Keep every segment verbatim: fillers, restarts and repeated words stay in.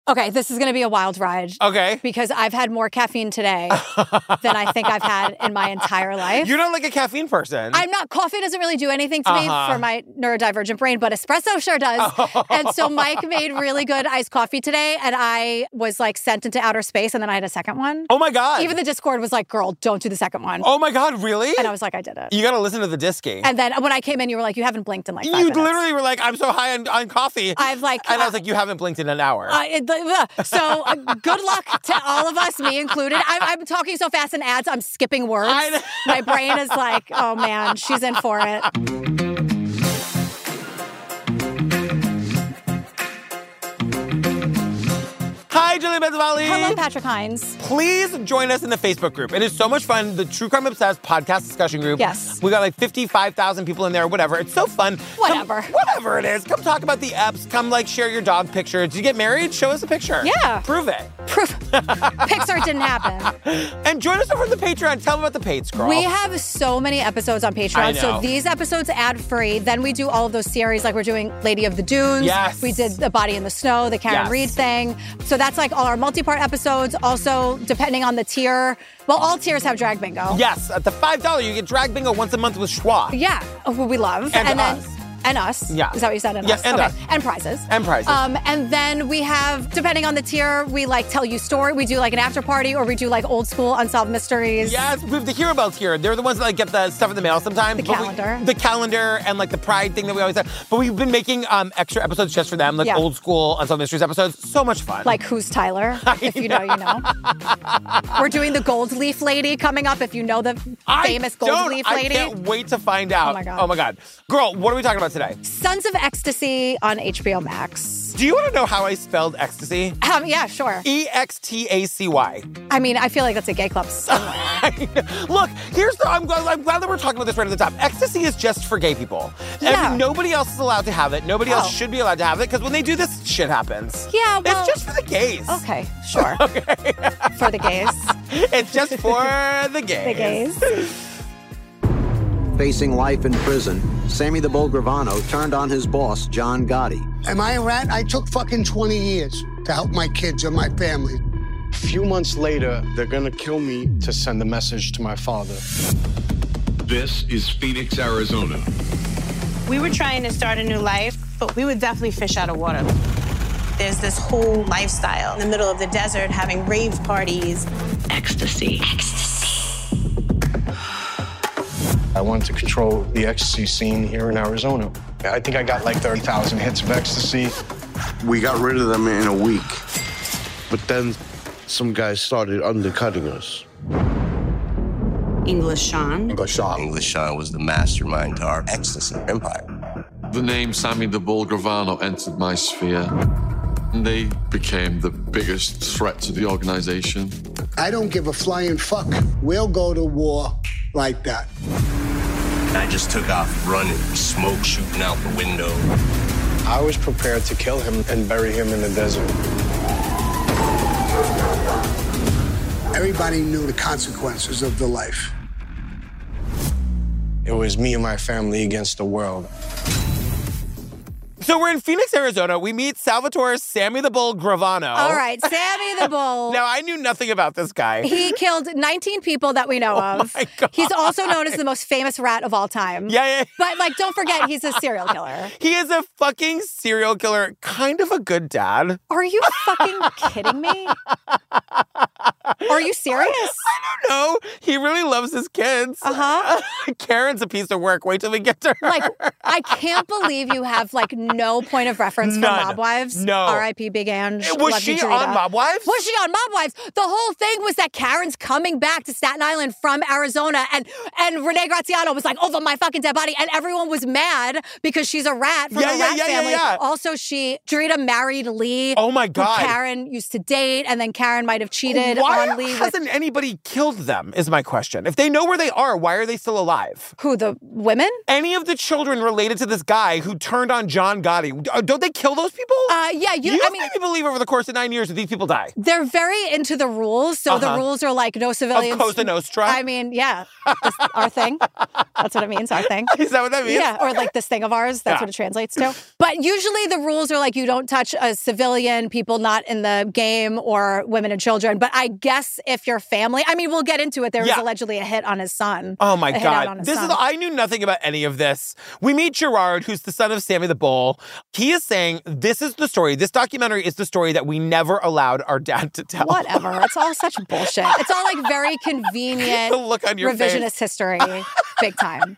Okay, this is going to be a wild ride. Okay. Because I've had more caffeine today than I think I've had in my entire life. You're not like a caffeine person. I'm not. Coffee doesn't really do anything to Uh-huh. me for my neurodivergent brain, but espresso sure does. Oh. And so Mike made really good iced coffee today, and I was like sent into outer space, and then I had a second one. Oh my God. Even the Discord was like, girl, don't do the second one. Oh my God, really? And I was like, I did it. You got to listen to the Disky. And then when I came in, you were like, you haven't blinked in like five You minutes. literally were like, I'm so high on, on coffee. I've like... And I was uh, like, you haven't blinked in an hour. Uh, it- uh, so uh, good luck to all of us, me included. I'm, I'm talking so fast in ads, I'm skipping words. I know. My brain is like, oh man, she's in for it. Hi, Julia Benzavalli. Hello, Patrick Hines. Please join us in the Facebook group. It is so much fun. The True Crime Obsessed podcast discussion group. Yes. We got like fifty-five thousand people in there, whatever. It's so fun. Whatever. Come, whatever it is. Come talk about the apps. Come like share your dog picture. Did you get married? Show us a picture. Yeah. Prove it. Proof. Pixar didn't happen. And join us over on the Patreon. Tell them about the Pates, girl. We have so many episodes on Patreon. I know. So these episodes ad-free. Then we do all of those series, like we're doing Lady of the Dunes. Yes. We did The Body in the Snow, the Karen Yes. Reed thing. So that's like all our multi-part episodes. Also, depending on the tier, well, all tiers have drag bingo. Yes, at the five dollars, you get drag bingo once a month with Schwa. Yeah, who we love. And then us. And us. Yeah. Is that what you said? And Yeah, us. and okay. us. And prizes. And prizes. Um, and then we have, depending on the tier, we like tell you story. We do like an after party, or we do like old school unsolved mysteries. Yes, we have the Hero Bells here. They're the ones that like get the stuff in the mail sometimes. The but we- calendar. the calendar and like the pride thing that we always have. But we've been making um, extra episodes just for them, like Yeah. old school Unsolved Mysteries episodes. So much fun. Like Who's Tyler? If you know, you know. We're doing the Gold Leaf Lady coming up. If you know the I famous Gold don't- Leaf I Lady. can't wait to find out. Oh my God. Oh my God. Girl, what are we talking about today? Sons of Ecstasy on H B O Max. Do you want to know how I spelled ecstasy? Um, yeah, sure. E X T A C Y. I mean, I feel like that's a gay club. Look, here's the. I'm glad, I'm glad that we're talking about this right at the top. Ecstasy is just for gay people. Yeah. And nobody else is allowed to have it. Nobody else Oh. should be allowed to have it because when they do this, shit happens. Yeah, well- It's just for the gays. Okay, sure. Okay. For the gays. It's just for the gays. The gays. Facing life in prison, Sammy the Bull Gravano turned on his boss, John Gotti. Am I a rat? I took fucking twenty years to help my kids and my family. A few months later, they're gonna kill me to send a message to my father. This is Phoenix, Arizona. We were trying to start a new life, but we would definitely fish out of water. There's this whole lifestyle in the middle of the desert, having rave parties. Ecstasy. Ecstasy. I wanted to control the ecstasy scene here in Arizona. I think I got like thirty thousand hits of ecstasy. We got rid of them in a week. But then some guys started undercutting us. English Sean. English Sean. English Sean was the mastermind to our ecstasy empire. The name Sammy the Bull Gravano entered my sphere. And they became the biggest threat to the organization. I don't give a flying fuck. We'll go to war like that. I just took off running, smoke shooting out the window. I was prepared to kill him and bury him in the desert. Everybody knew the consequences of the life. It was me and my family against the world. So we're in Phoenix, Arizona. We meet Salvatore Sammy the Bull Gravano. All right, Sammy the Bull. Now, I knew nothing about this guy. He killed nineteen people that we know Oh of. my God. He's also known as the most famous rat of all time. Yeah, yeah. But, like, don't forget, he's a serial killer. He is a fucking serial killer, kind of a good dad. Are you fucking kidding me? Are you serious? I don't know. He really loves his kids. Uh-huh. Karen's a piece of work. Wait till we get to her. Like, I can't believe you have, like, no point of reference for None. Mob Wives. No. R I P Big Ange. Was Love you, she Jarita. on Mob Wives? Was she on Mob Wives? The whole thing was that Karen's coming back to Staten Island from Arizona, and and Renee Graziano was like, over my fucking dead body, and everyone was mad because she's a rat from Yeah, a yeah, rat yeah, yeah, family. yeah. Also, she, Jarita married Lee. Oh my who God. Karen used to date, and then Karen might have cheated Why on are allegedly... hasn't with... anybody killed them, is my question. If they know where they are, why are they still alive? Who, the women? Any of the children related to this guy who turned on John Gotti. Don't they kill those people? Uh, yeah. You, you I mean, made me believe over the course of nine years that these people die. They're very into the rules. So uh-huh. the rules are like no civilians. Of Cosa Nostra? I mean, yeah. This, our thing. That's what it means, our thing. Is that what that means? Yeah, or like this thing of ours. That's yeah. what it translates to. But usually the rules are like you don't touch a civilian, people not in the game, or women and children. But I guess if your family, I mean, we'll get into it. There yeah. was allegedly a hit on his son. Oh my God. This son. is, I knew nothing about any of this. We meet Gerard, who's the son of Sammy the Bull. He is saying, this is the story. This documentary is the story that we never allowed our dad to tell. Whatever. It's all such bullshit. It's all like very convenient the look on your revisionist face. history. Big time.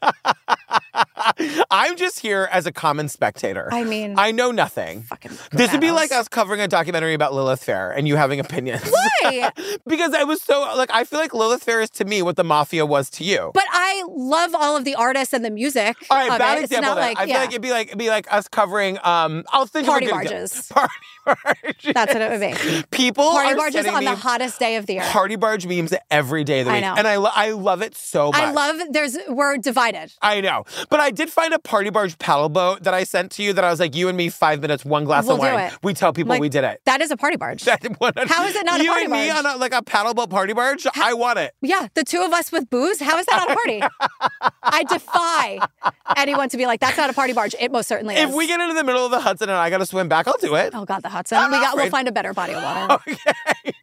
I'm just here as a common spectator. I mean... I know nothing. Fucking this would be like us covering a documentary about Lilith Fair and you having opinions. Why? Because I was so... Like, I feel like Lilith Fair is to me what the Mafia was to you. But I love all of the artists and the music. All right, bad it. example. Like, I feel yeah. like it'd be like it'd be like us covering. Um, I'll think Party of a good barges. Example. Party barges. That's what it would be. People Party are barges on me the hottest day of the year. Party barge memes every day of the I week, know. and I lo- I love it so much. I love. There's we're divided. I know, but I did find a party barge paddle boat that I sent to you. That I was like, you and me, five minutes, one glass we'll of wine. Do it. We tell people like, we did it. That is a party barge. That, How is it not you a party and barge? me on a, like a paddle boat party barge? How? I want it. Yeah, the two of us with booze. How is that not a party? I defy anyone to be like, that's not a party barge. It most certainly is. If we get into the middle of the Hudson and I got to swim back, I'll do it. Oh God, the Hudson. We got. We'll find a better body of water. Okay.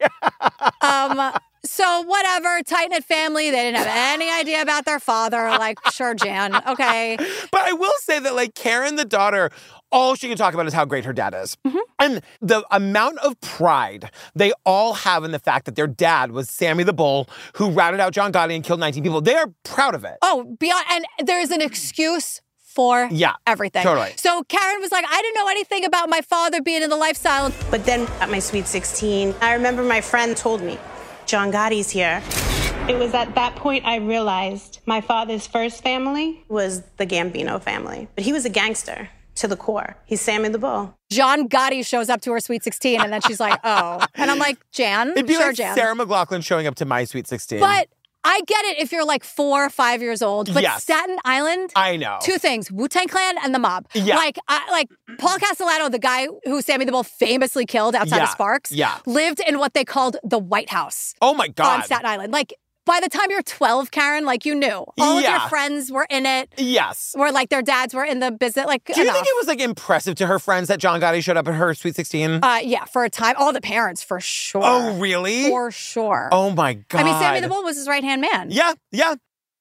um. So whatever, tight-knit family. They didn't have any idea about their father. Like, sure, Jan. Okay. But I will say that, like, Karen, the daughter, all she can talk about is how great her dad is. Mm-hmm. And the amount of pride they all have in the fact that their dad was Sammy the Bull, who routed out John Gotti and killed nineteen people. They are proud of it. Oh, beyond, and there's an excuse for yeah, everything. Totally. So Karen was like, I didn't know anything about my father being in the lifestyle. But then at my Sweet sixteen, I remember my friend told me, John Gotti's here. It was at that point I realized my father's first family was the Gambino family. But he was a gangster to the core. He's Sammy the Bull. John Gotti shows up to her Sweet sixteen, and then she's like, oh. And I'm like, Jan, It'd be sure, like Jan. Sarah McLachlan showing up to my Sweet sixteen. But I get it if you're like four or five years old, but yes. Staten Island, I know. Two things, Wu-Tang Clan and the mob. Yeah. Like, I, like Paul Castellano, the guy who Sammy the Bull famously killed outside yeah. of Sparks, yeah. lived in what they called the White House. Oh my God. On Staten Island. Like, by the time you're twelve, Karen, like you knew. All yeah. of your friends were in it. Yes. Or like their dads were in the business. Like, Do you enough. think it was like impressive to her friends that John Gotti showed up at her Sweet sixteen? Uh, yeah, for a time. All the parents, for sure. Oh, really? For sure. Oh my God. I mean, Sammy the Bull was his right-hand man. Yeah, yeah.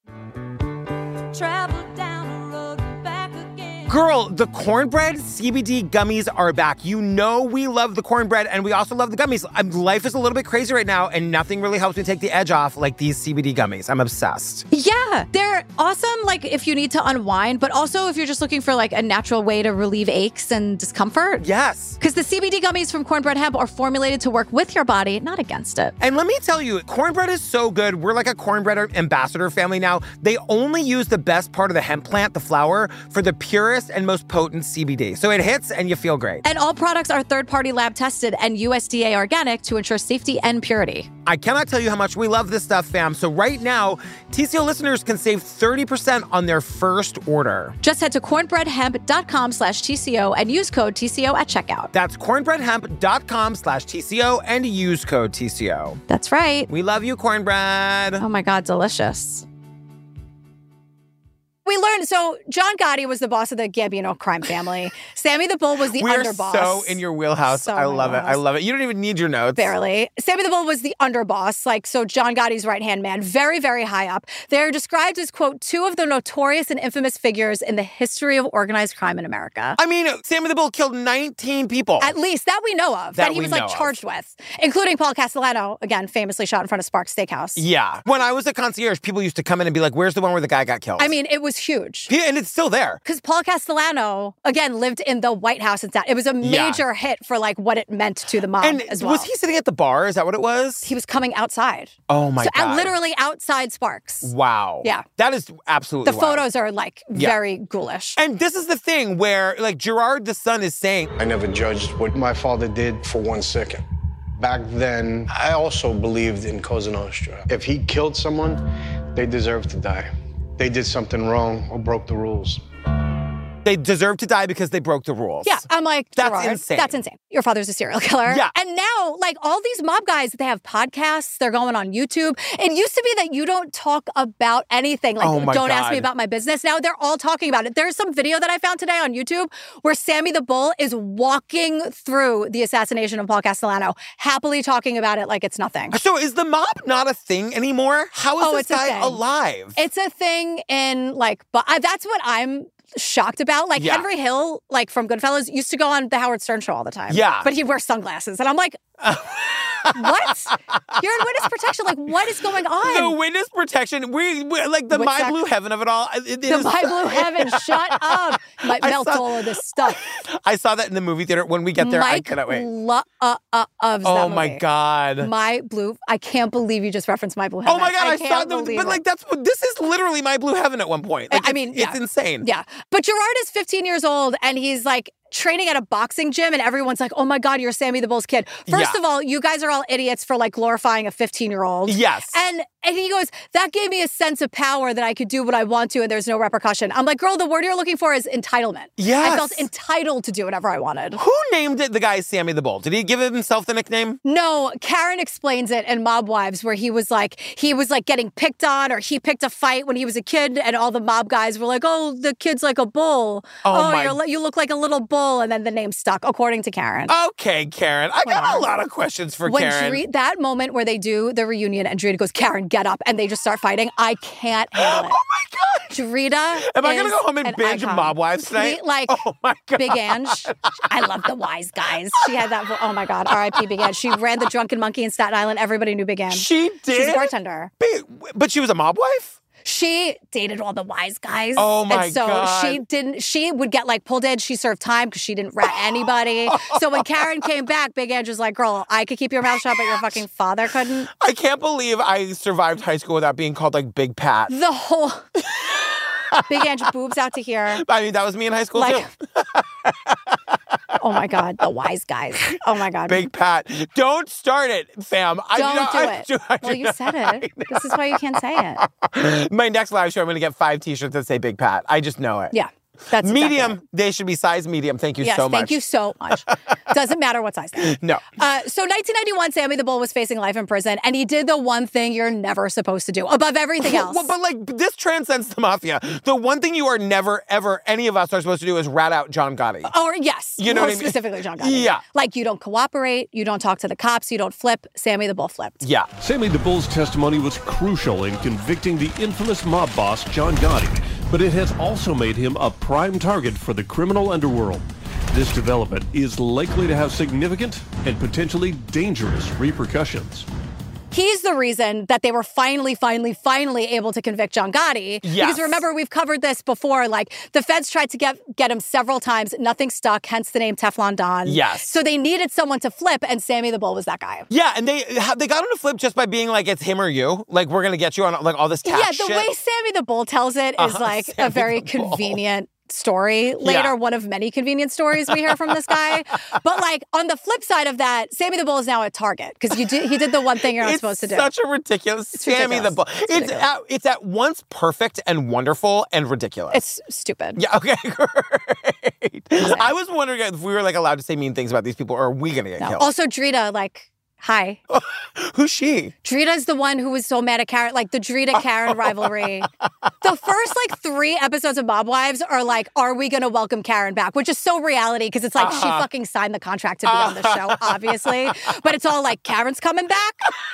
Travel down the road and back again. Girl, the cornbread C B D gummies are back. You know we love the cornbread and we also love the gummies. Um, life is a little bit crazy right now and nothing really helps me take the edge off like these C B D gummies. I'm obsessed. Yeah, they're awesome, like if you need to unwind, but also if you're just looking for like a natural way to relieve aches and discomfort. Yes. Because the C B D gummies from Cornbread Hemp are formulated to work with your body, not against it. And let me tell you, cornbread is so good. We're like a cornbread ambassador family now. They only use the best part of the hemp plant, the flower, for the purest and most potent C B D. So it hits and you feel great. And all products are third-party lab tested and U S D A organic to ensure safety and purity. I cannot tell you how much we love this stuff, fam. So right now, T C O listeners can save thirty percent on their first order. Just head to cornbreadhemp.com slash TCO and use code T C O at checkout. That's cornbreadhemp.com slash TCO and use code T C O. That's right. We love you, cornbread. Oh my God, delicious. We learned, so John Gotti was the boss of the Gambino crime family. Sammy the Bull was the We're underboss. so in your wheelhouse. So I love wheelhouse. it. I love it. You don't even need your notes. Barely. Sammy the Bull was the underboss, like, so John Gotti's right-hand man, very, very high up. They're described as, quote, two of the notorious and infamous figures in the history of organized crime in America. I mean, Sammy the Bull killed nineteen people. At least, that we know of. That That, he we was, like, know of. charged with, including Paul Castellano, again, famously shot in front of Sparks Steakhouse. Yeah. When I was a concierge, people used to come in and be like, where's the one where the guy got killed? I mean, it was huge. He, and it's still there. Because Paul Castellano, again, lived in the White House and that. It was a major Yeah. hit for like what it meant to the mob And as well. was he sitting at the bar? Is that what it was? He was coming outside. Oh my so, God. uh, literally outside Sparks. Wow. Yeah. That is absolutely The wild. photos are like Yeah. very ghoulish. And this is the thing where like Gerard the son is saying, I never judged what my father did for one second. Back then, I also believed in Cosa Nostra. If he killed someone, they deserved to die. They did something wrong or broke the rules. They deserve to die because they broke the rules. Yeah, I'm like, That's Gerard, insane. That's insane. Your father's a serial killer. Yeah. And now, like, all these mob guys, they have podcasts. They're going on YouTube. It used to be that you don't talk about anything. Like, Oh my don't ask me God. about my business. Now they're all talking about it. There's some video that I found today on YouTube where Sammy the Bull is walking through the assassination of Paul Castellano, happily talking about it like it's nothing. So is the mob not a thing anymore? How is Oh, this it's a guy thing. alive? It's a thing in, like, but I, that's what I'm shocked about. Like, Yeah. Henry Hill, like, from Goodfellas, used to go on the Howard Stern show all the time. Yeah. But he'd wear sunglasses. And I'm like, what? You're in witness protection. Like, what is going on? The witness protection, we, we like the What's my that? blue heaven of it all. It, it the is- My Blue Heaven, shut up. Might I melt saw- all of this stuff. I saw that in the movie theater. When we get there, I Mike cannot wait. lo- uh, uh, loves that Oh my movie. God. My Blue, I can't believe you just referenced My Blue Heaven. Oh my God, I, can't saw the, believe but it. like that's what, this is literally my blue heaven at one point. Like, I it's- mean, it's yeah. insane. Yeah. But Gerard is fifteen years old and he's like training at a boxing gym and everyone's like, oh my God, you're Sammy the Bull's kid. First Yeah. of all, you guys are all idiots for like glorifying a fifteen year old. Yes. And and he goes, that gave me a sense of power that I could do what I want to and there's no repercussion. I'm like, girl, the word you're looking for is entitlement. Yes. I felt entitled to do whatever I wanted. Who named it the guy Sammy the Bull? Did he give himself the nickname? No, Karen explains it in Mob Wives where he was like, he was like getting picked on or he picked a fight when he was a kid and all the mob guys were like, oh, the kid's like a bull. Oh, my- you're, li- you look like a little bull. And then the name stuck, according to Karen. Okay, Karen. I got a lot of questions for when Karen. Dre- that moment where they do the reunion and Drita goes, Karen, get up, and they just start fighting, I can't handle it. Oh my God. Drita Am I gonna is go home and an binge icon. Mob Wives tonight? Complete, like, Oh my God. Big Ange. I love the wise guys. She had that, vo- oh my God, R I P Big Ange. She ran the Drunken Monkey in Staten Island. Everybody knew Big Ange. She did? She's a bartender. Big- But she was a mob wife? She dated all the wise guys. Oh, my and so God. she didn't, she would get like pulled in. She served time because she didn't rat anybody. So when Karen came back, Big Ange was like, girl, I could keep your mouth shut, but your fucking father couldn't. I can't believe I survived high school without being called like Big Pat. The whole Big Ange boobs out to here. I mean, that was me in high school Like- too. Oh my God, the wise guys. Oh my God. Big Pat. Don't start it, fam. I Don't not- do I it. do- I well, do you not- said it. This is why you can't say it. My next live show, I'm going to get five t-shirts that say Big Pat. I just know it. Yeah. That's exactly Medium. it. They should be size medium. Thank you Yes, so much. thank you so much. Doesn't matter what size they are. No. Uh, so nineteen ninety-one, Sammy the Bull was facing life in prison, and he did the one thing you're never supposed to do above everything else. Well, but like this transcends the mafia. The one thing you are never, ever, any of us are supposed to do is rat out John Gotti. Or yes, You know more what I mean? specifically John Gotti. Yeah. Like you don't cooperate, you don't talk to the cops, you don't flip. Sammy the Bull flipped. Yeah. Sammy the Bull's testimony was crucial in convicting the infamous mob boss, John Gotti, but it has also made him a prime target for the criminal underworld. This development is likely to have significant and potentially dangerous repercussions. He's the reason that they were finally, finally, finally able to convict John Gotti. Yes. Because remember, we've covered this before. Like, the feds tried to get, get him several times. Nothing stuck, hence the name Teflon Don. Yes. So they needed someone to flip, and Sammy the Bull was that guy. Yeah, and they they got him to flip just by being like, it's him or you. Like, we're going to get you on like all this tax Yeah, the shit. way Sammy the Bull tells it is Uh-huh, like Sammy a very the Bull. convenient story. Later, Yeah. one of many convenient stories we hear from this guy. But like on the flip side of that, Sammy the Bull is now a target because you did, he did the one thing you're not It's supposed to do. such a ridiculous It's Sammy the ridiculous. Bull. It's It's ridiculous. at, it's at once perfect and wonderful and ridiculous. It's stupid. Yeah, okay, great. I was wondering if we were like allowed to say mean things about these people or are we going to get No. killed? Also, Drita, like, hi. Who's she? Drita's the one who was so mad at Karen, like the Drita-Karen rivalry. The first, like, three episodes of Mob Wives are like, are we going to welcome Karen back? Which is so reality because it's like she Uh-huh. fucking signed the contract to be on the show, obviously. But it's all like, Karen's coming back.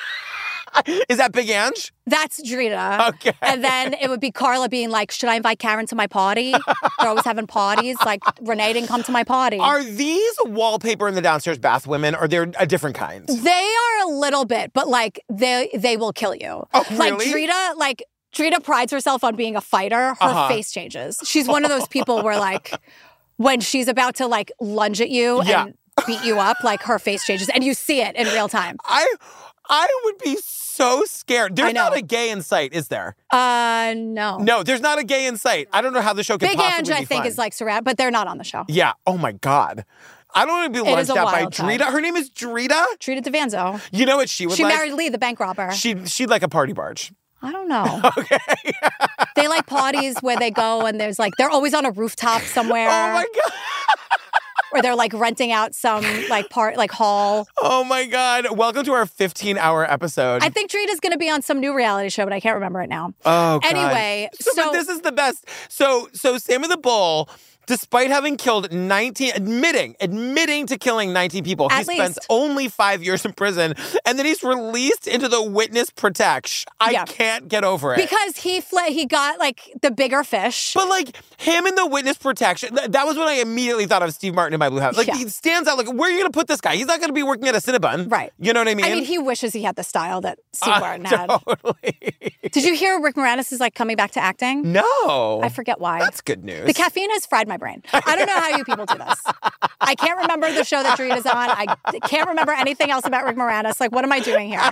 Is that Big Ange? That's Drita. Okay. And then it would be Carla being like, should I invite Karen to my party? They're always having parties. Like, Renee didn't come to my party. Are these wallpaper in the downstairs bath women or they're a different kind? They are a little bit, but like they they will kill you. Oh, Like really? Drita, like Drita prides herself on being a fighter. Her Uh-huh. face changes. She's one of those people where like when she's about to like lunge at you Yeah. and beat you up, like her face changes and you see it in real time. I I would be so scared. There's I know. not a gay in sight, is there? Uh no. No, there's not a gay in sight. I don't know how the show could Big possibly Ange, be I think, fun. is like surrounded, but they're not on the show. Yeah. Oh my God. I don't want to be It is lunched a out by wild time. Drita. Her name is Drita? Drita DeVanzo. You know what she would She like? married Lee, the bank robber. She, she'd like a party barge. I don't know. Okay. They like parties where they go and there's like, they're always on a rooftop somewhere. Oh my God. Or they're like renting out some like part, like hall. Oh my God. Welcome to our fifteen hour episode. I think Drita's going to be on some new reality show, but I can't remember it now. Oh, God. Anyway, so, so but this is the best. So, so Sammy the Bull, despite having killed nineteen, admitting, admitting to killing nineteen people, At he spends least. only five years in prison, and then he's released into the witness protection. I Yeah. can't get over it. because he fled, he got like the bigger fish. But like him in the witness protection, th- that was when I immediately thought of Steve Martin in My Blue House. Like Yeah. he stands out. Like where are you going to put this guy? He's not going to be working at a Cinnabon, Right. You know what I mean? I mean, he wishes he had the style that Steve Uh, Martin had. Totally. Did you hear Rick Moranis is like coming back to acting? No. I forget why. That's good news. The caffeine has fried my brain. I don't know how you people do this. I can't remember the show that Drita's on. I can't remember anything else about Rick Moranis. Like, what am I doing here?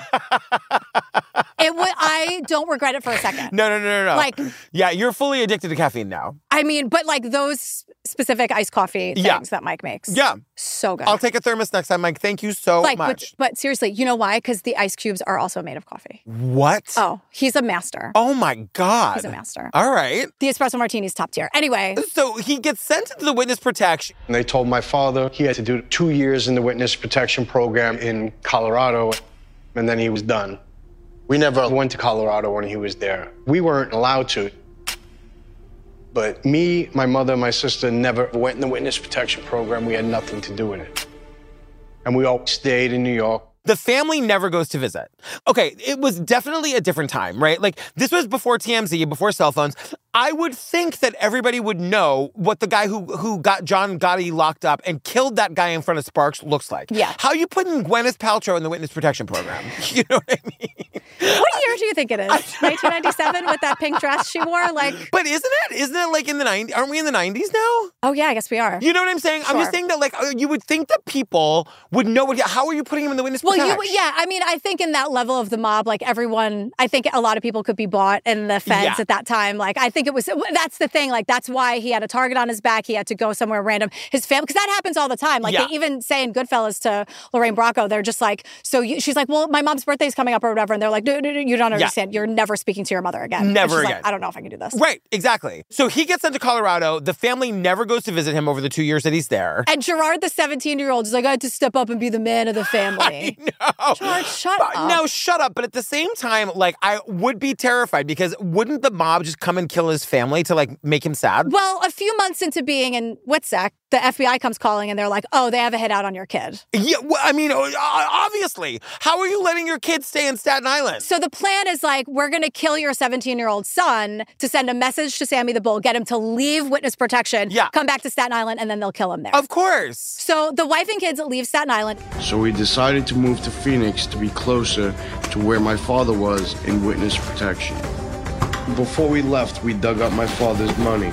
It would. I don't regret it for a second. No, no, no, no, no. Like- yeah, you're fully addicted to caffeine now. I mean, but like those specific iced coffee things Yeah. that Mike makes. Yeah. So good. I'll take a thermos next time, Mike. Thank you so like, much. But, but seriously, you know why? Because the ice cubes are also made of coffee. What? Oh, he's a master. Oh my God. He's a master. All right. The espresso martini's top tier. Anyway, So he gets sent into the witness protection. And they told my father he had to do two years in the witness protection program in Colorado, and then he was done. We never went to Colorado when he was there. We weren't allowed to. But me, my mother, my sister never went in the witness protection program. We had nothing to do with it. And we all stayed in New York. The family never goes to visit. Okay, it was definitely a different time, right? Like, this was before T M Z, before cell phones. I would think that everybody would know what the guy who who got John Gotti locked up and killed that guy in front of Sparks looks like. Yeah. How you putting Gwyneth Paltrow in the witness protection program? You know what I mean? what year do you think it is? nineteen ninety-seven with that pink dress she wore? Like, But isn't it? Isn't it like in the nineties? Aren't we in the nineties now? oh yeah, I guess we are. You know what I'm saying? I'm just Sure. saying that, like, uh, you would think that people would know what. How are you putting him in the witness Well, protection? you, yeah, I mean, I think in that level of the mob, like everyone, I think a lot of people could be bought in the feds Yeah. at that time. Like, I think it was, that's the thing. Like, that's why he had a target on his back. He had to go somewhere random. His family, because that happens all the time. Like, Yeah. they even say in Goodfellas to Lorraine Bracco, they're just like, so you, she's like, well, my mom's birthday's coming up or whatever. And they're like, no, no, no, you don't understand. You're never speaking to your mother again. And Never she's again. Like, I don't know if I can do this. Right, exactly. So he gets sent to Colorado. The family never goes to visit him over the two years that he's there. And Gerard, the seventeen-year-old, is like, I had to step up and be the man of the family. No. George, shut But- up. No, shut up. But at the same time, like, I would be terrified because wouldn't the mob just come and kill his family to, like, make him sad? Well, a few months into being in WITSEC, the F B I comes calling and they're like, oh, they have a hit out on your kid. Yeah, well, I mean, o- obviously. How are you letting your kids stay in Staten Island? So the plan is like, we're going to kill your seventeen-year-old son to send a message to Sammy the Bull, get him to leave witness protection, Yeah. come back to Staten Island, and then they'll kill him there. Of course. So the wife and kids leave Staten Island. So we decided to move to Phoenix to be closer to where my father was in witness protection. Before we left, we dug up my father's money.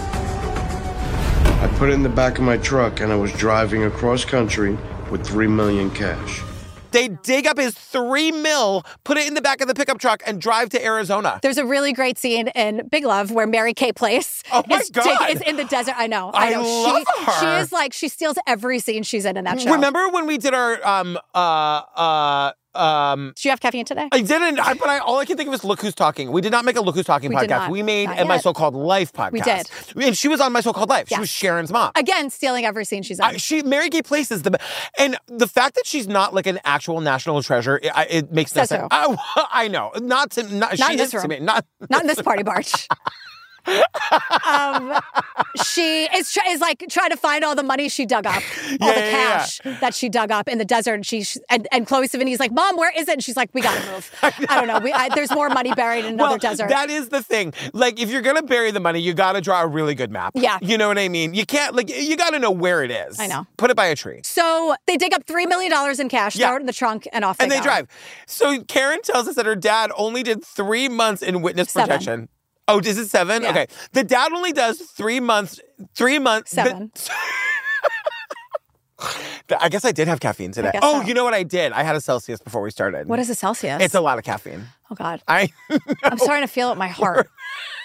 I put it in the back of my truck and I was driving across country with three million cash. They dig up his three mil, put it in the back of the pickup truck, and drive to Arizona. There's a really great scene in Big Love where Mary Kay Place Oh my is, God. is in the desert. I know. I I know. love she, her. She is like, she steals every scene she's in in that show. Remember when we did our um uh uh um Did you have caffeine today? I didn't, I, but I, all I can think of is Look Who's Talking. We did not make a Look Who's Talking We did podcast. not. We made Not a My yet. So-Called Life podcast. We did. And she was on My So-Called Life. She Yes. was Sharon's mom. Again, stealing every scene she's in. I, she Mary Kay Place is the best. And the fact that she's not like an actual national treasure, it, I- it makes no Says sense. who? I, I know. Not to, not, Not she in this is to room. me. Not, Not in this party barge. um, she is, tr- is like trying to find all the money she dug up, all Yeah, the yeah, yeah. cash that she dug up in the desert. And she and, and Chloe Sevigny's like, Mom, where is it? And she's like, we gotta move. I don't know. We, I, there's more money buried in another well, desert. that is the thing. Like, if you're gonna bury the money, you gotta draw a really good map. Yeah. You know what I mean? You can't, like, you gotta know where it is. I know. Put it by a tree. So they dig up three million dollars in cash, Yeah. throw it in the trunk, and off And they they go. drive. So Karen tells us that her dad only did three months in witness Seven. protection. Oh, is it seven? Yeah. Okay. The dad only does three months, three months. Seven. The- I guess I did have caffeine today. I guess Oh, so. you know what I did? I had a Celsius before we started. What is a Celsius? It's a lot of caffeine. Oh, God. I I'm starting to feel it in my heart.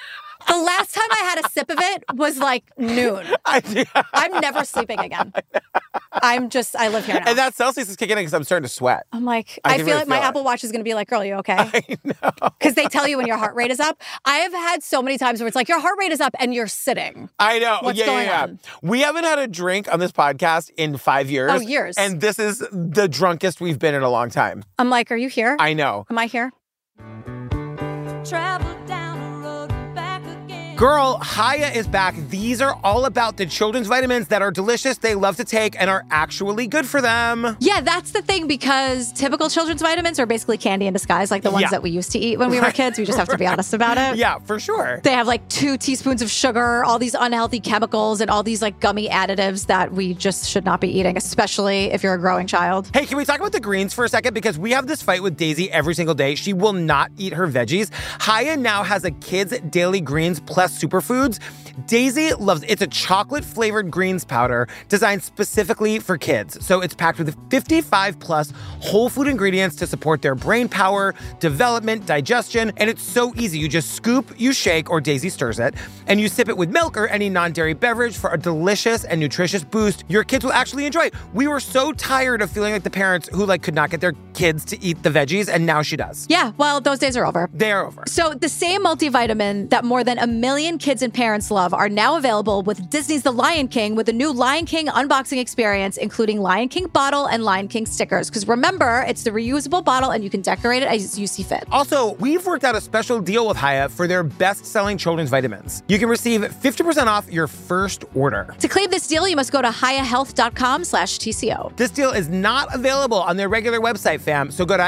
The last time I had a sip of it was like noon. I, I'm never sleeping again. I'm just, I live here now. And that Celsius is kicking in because I'm starting to sweat. I'm like, I I, can feel really like my feel it. Apple Watch is going to be like, girl, you okay? I know. Because they tell you when your heart rate is up. I have had so many times where it's like, your heart rate is up and you're sitting. I know. What's yeah, going yeah, yeah. on? We haven't had a drink on this podcast in five years. Oh, years. And this is the drunkest we've been in a long time. I'm like, are you here? I know. Am I here? Travel down the road and back again. Girl, Haya is back. These are all about the children's vitamins that are delicious, they love to take, and are actually good for them. Yeah, that's the thing, because typical children's vitamins are basically candy in disguise, like the ones Yeah. that we used to eat when we were kids. We just have to be honest about it. Yeah, for sure. They have like two teaspoons of sugar, all these unhealthy chemicals, and all these like gummy additives that we just should not be eating, especially if you're a growing child. Hey, can we talk about the greens for a second? Because we have this fight with Daisy every single day. She will not eat her veggies. Haya now has a kids' daily greens plus superfoods. Daisy loves it's a chocolate-flavored greens powder designed specifically for kids. So it's packed with fifty-five plus whole food ingredients to support their brain power, development, digestion, and it's so easy. You just scoop, you shake, or Daisy stirs it, and you sip it with milk or any non-dairy beverage for a delicious and nutritious boost your kids will actually enjoy. We were so tired of feeling like the parents who like could not get their kids to eat the veggies, and now she does. Yeah, well, those days are over. They are over. So the same multivitamin that more than a million kids and parents love are now available with Disney's The Lion King with the new Lion King unboxing experience, including Lion King bottle and Lion King stickers. Because remember, it's the reusable bottle and you can decorate it as you see fit. Also, we've worked out a special deal with Haya for their best-selling children's vitamins. You can receive fifty percent off your first order. To claim this deal, you must go to hiyahealth.com slash TCO. This deal is not available on their regular website, fam, so go to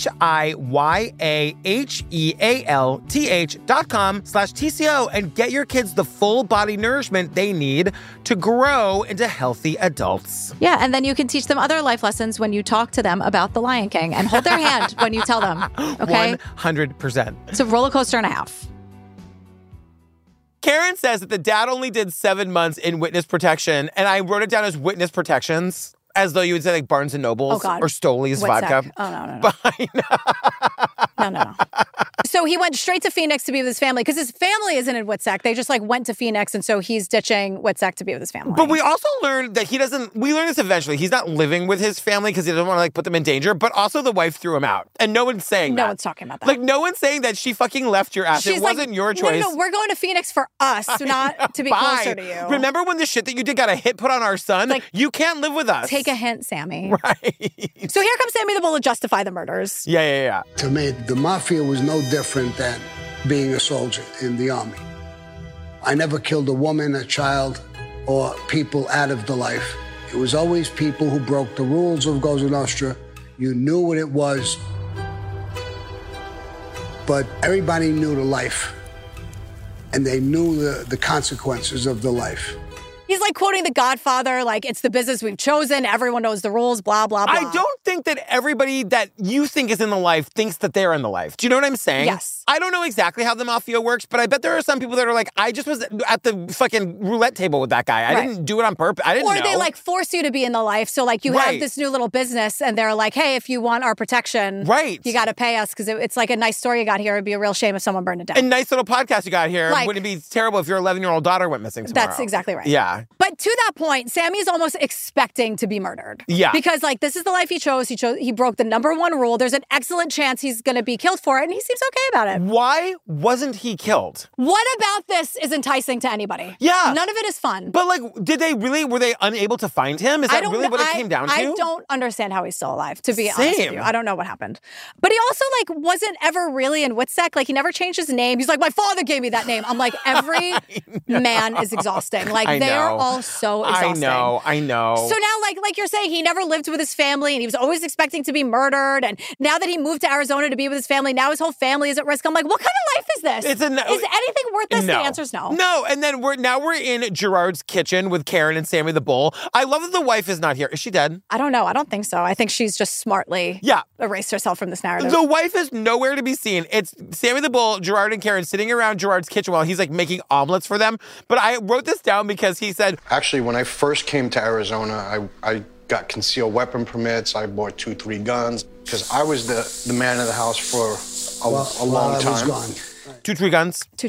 H-I-Y-A-H-E-A-L-T-H dot com slash TCO and get your kids the full body nourishment they need to grow into healthy adults. Yeah, and then you can teach them other life lessons when you talk to them about The Lion King and hold their hand when you tell them, okay? one hundred percent. It's a roller coaster and a half. Karen says that the dad only did seven months in witness protection, and I wrote it down as witness protections, as though you would say like Barnes and Nobles Oh, God. or Stoli's vodka. Witzek. Oh, no, no, no. no, no, no. So he went straight to Phoenix to be with his family because his family isn't in Witzek. They just like went to Phoenix, and so he's ditching Witzek to be with his family. But we also learned that he doesn't, we learned this eventually, he's not living with his family because he doesn't want to like put them in danger, but also the wife threw him out. And no one's saying no that. one's talking about that. Like no one's saying that she fucking left your ass. She's it like, wasn't your No, choice. no, no, we're going to Phoenix for us, not to be Bye. closer to you. Remember when the shit that you did got a hit put on our son? Like, you can't live with us. Take a hint, Sammy. Right. So here comes Sammy the Bull to justify the murders. Yeah, yeah, yeah. To me, the mafia was no different than being a soldier in the army. I never killed a woman, a child, or people out of the life. It was always people who broke the rules of Cosa Nostra. You knew what it was, but everybody knew the life, and they knew the, the consequences of the life. He's like quoting The Godfather, like, it's the business we've chosen. Everyone knows the rules, blah, blah, blah. I don't think that everybody that you think is in the life thinks that they're in the life. Do you know what I'm saying? Yes. I don't know exactly how the mafia works, but I bet there are some people that are like, I just was at the fucking roulette table with that guy. I Right. didn't do it on purpose. I didn't Or know. they like force you to be in the life. So like you have Right. this new little business and they're like, hey, if you want our protection, Right. you got to pay us because it, it's like a nice story you got here. It'd be a real shame if someone burned it down. A nice little podcast you got here. Like- Wouldn't it be terrible if your eleven-year-old daughter went missing tomorrow? That's exactly right. Yeah. But to that point, Sammy is almost expecting to be murdered. Yeah. Because like this is the life he chose. He chose he broke the number one rule. There's an excellent chance he's going to be killed for it, and he seems okay about it. Why wasn't he killed? What about this is enticing to anybody? Yeah. None of it is fun. But like, did they really, were they unable to find him? Is I that don't really kn- what it I- came down to? I don't understand how he's still alive, to be honest with Same. you. I don't know what happened. But he also like wasn't ever really in Witzek. Like he never changed his name. He's like, my father gave me that name. I'm like, every man is exhausting. Like I they're know. all so exhausting. I know, I know. So now, like like you're saying, he never lived with his family and he was always expecting to be murdered. And now that he moved to Arizona to be with his family, now his whole family is at risk. I'm like, what kind of life is this? It's a no- is anything worth this? No. The answer's no. No, and then we're now we're in Gerard's kitchen with Karen and Sammy the Bull. I love that the wife is not here. Is she dead? I don't know. I don't think so. I think she's just smartly Yeah. erased herself from this narrative. The wife is nowhere to be seen. It's Sammy the Bull, Gerard, and Karen sitting around Gerard's kitchen while he's like making omelets for them. But I wrote this down because he said, Actually, when I first came to Arizona, I, I got concealed weapon permits. I bought two, three guns because I was the, the man of the house for a, While- a while long I was time. gone. two, three guns. Two tree.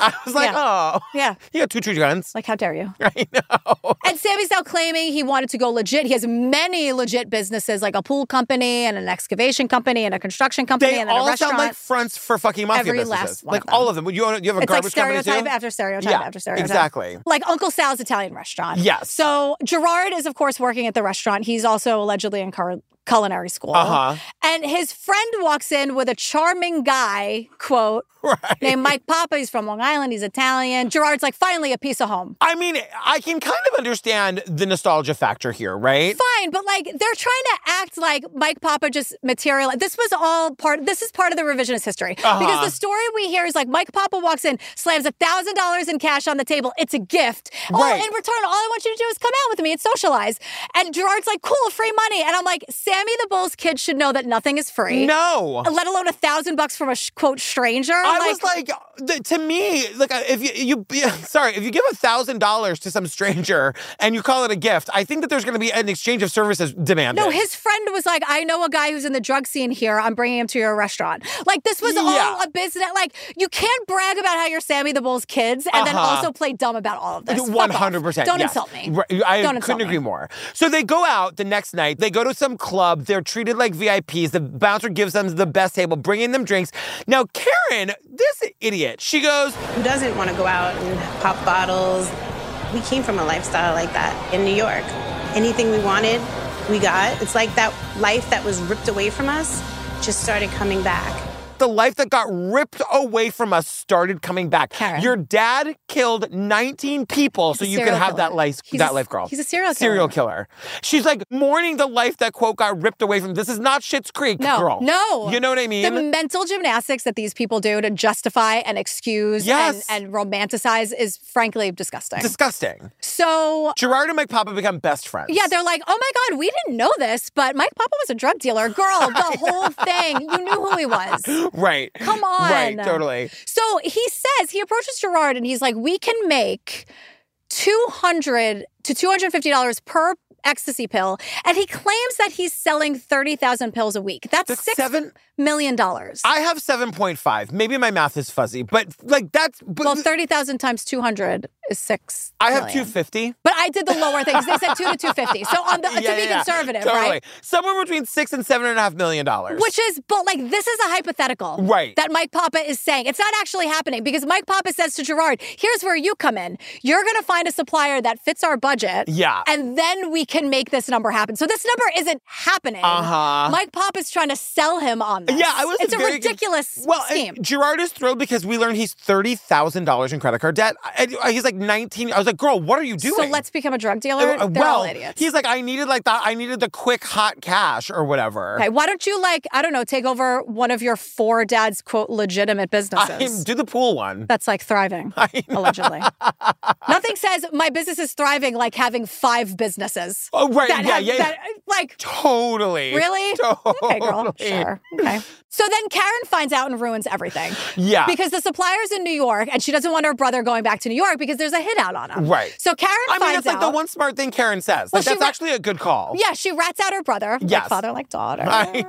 I was like, Yeah. oh. Yeah. You got two tree guns. Like, how dare you? I know. And Sammy's now claiming he wanted to go legit. He has many legit businesses, like a pool company and an excavation company and a construction company They and then a all restaurant. sound like fronts for fucking mafia Every businesses. last one Like of them. all of them. You, own, you have a It's like garbage company stereotype too? after stereotype Yeah, after stereotype. exactly. Like Uncle Sal's Italian restaurant. Yes. So Gerard is, of course, working at the restaurant. He's also allegedly in car- culinary school. Uh-huh. And his friend walks in with a charming guy, quote, Right. named Mike Papa. He's from Long Island. He's Italian. Gerard's like, finally, a piece of home. I mean, I can kind of understand the nostalgia factor here, right? Fine, but like they're trying to act like Mike Papa just materialized. This was all part. This is part of the revisionist history Uh-huh. because the story we hear is like Mike Papa walks in, slams a thousand dollars in cash on the table. It's a gift. Right. Oh, in return, all I want you to do is come out with me and socialize. And Gerard's like, cool, free money. And I'm like, Sammy the Bull's kids should know that nothing is free. No. Let alone a thousand bucks from a sh- quote stranger. I was like, the, to me, like, if you, you, sorry, if you give a thousand dollars to some stranger and you call it a gift, I think that there's going to be an exchange of services demanded. no, his friend was like, I know a guy who's in the drug scene here. I'm bringing him to your restaurant. Like, this was Yeah. all a business. Like, you can't brag about how you're Sammy the Bull's kids and then Uh-huh. also play dumb about all of this. Fuck One hundred percent. off. Don't yes. insult me. Right, I Don't insult couldn't me. agree more. So they go out the next night. They go to some club. They're treated like V I Ps. The bouncer gives them the best table, bringing them drinks. Now Karen, this idiot, she goes, Who doesn't want to go out and pop bottles? We came from a lifestyle like that in New York. Anything we wanted, we got. It's like that life that was ripped away from us just started coming back. the life that got ripped away from us started coming back. Karen. Your dad killed nineteen people so a you could serial have that killer. life, He's that a- life girl. he's a serial killer. Serial killer. She's like mourning the life that, quote, got ripped away from. This is not Schitt's Creek, No, girl. no. You know what I mean? The mental gymnastics that these people do to justify and excuse Yes. and, and romanticize is frankly disgusting. Disgusting. So Gerard and Mike Papa become best friends. yeah, they're like, oh my God, we didn't know this, but Mike Papa was a drug dealer. Girl, the whole thing. You knew who he was. Right. Come on. Right, totally. So he says, he approaches Gerard and he's like, we can make two hundred to two hundred fifty dollars per ecstasy pill. And he claims that he's selling thirty thousand pills a week. That's, That's six seven- million dollars. I have seven point five. Maybe my math is fuzzy, but like that's. But Well, thirty thousand times two hundred is six. I have million. two fifty. But I did the lower thing because they said two to two fifty. So on the Yeah, to yeah, be yeah. conservative, Totally. right? Somewhere between six and seven and a half million dollars. Which is, but like, this is a hypothetical. Right. That Mike Papa is saying. It's not actually happening because Mike Papa says to Gerard, here's where you come in. You're going to find a supplier that fits our budget. Yeah. And then we can make this number happen. So this number isn't happening. Uh-huh. Mike Papa's trying to sell him on this. Yeah, I was It's a very ridiculous con- well, scheme. and Gerard is thrilled because we learned he's thirty thousand dollars in credit card debt. And he's like nineteen. I was like, girl, what are you doing? So let's become a drug dealer? Uh, They're well, all idiots. he's like, I needed like that. I needed the quick hot cash or whatever. Okay, why don't you, like, I don't know, take over one of your four dad's, quote, legitimate businesses? I, do the pool one. That's like thriving, allegedly. Nothing says my business is thriving like having five businesses. Oh, right. That yeah, have- yeah. that, like, Totally. really? Totally. Okay, girl. Sure. Okay. So then Karen finds out and ruins everything. Yeah. Because the supplier's in New York and she doesn't want her brother going back to New York because there's a hit out on him. Right. So Karen I mean, finds it's like out. the one smart thing Karen says. Well, Like, she that's ra- actually a good call. Yeah, she rats out her brother, Yes. like father, like daughter. I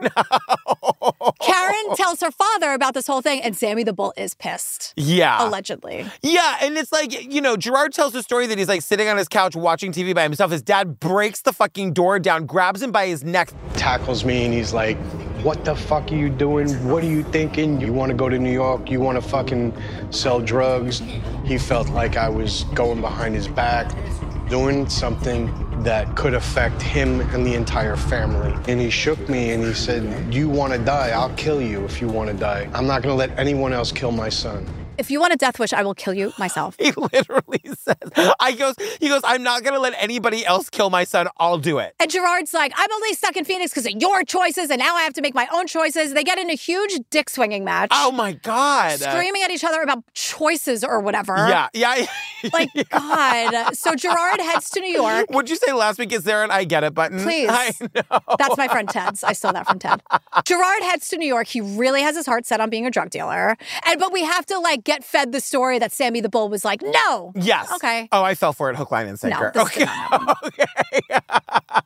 know. Karen tells her father about this whole thing, and Sammy the Bull is pissed. Yeah. Allegedly. Yeah, and it's like, you know, Gerard tells the story that he's like sitting on his couch watching T V by himself. His dad breaks the fucking door down, grabs him by his neck. Tackles me and he's like, what the fuck are you doing? What are you thinking? You want to go to New York? You want to fucking sell drugs? He felt like I was going behind his back, doing something that could affect him and the entire family. And he shook me and he said, you want to die? I'll kill you if you want to die. I'm not going to let anyone else kill my son. If you want a death wish, I will kill you myself. He literally says, I goes, he goes, I'm not going to let anybody else kill my son. I'll do it. And Gerard's like, I'm only stuck in Phoenix because of your choices, and now I have to make my own choices. They get in a huge dick swinging match. Oh my God. Screaming at each other about choices or whatever. Yeah, yeah. Like, God. So Gerard heads to New York. What'd you say last week? Is there an I get it button? Please. I know. That's my friend Ted's. I stole that from Ted. Gerard heads to New York. He really has his heart set on being a drug dealer. And but we have to like get fed the story that Sammy the Bull was like, no. Yes. Okay. Oh, I fell for it, hook, line, and sinker. No, this okay. did not happen. Okay.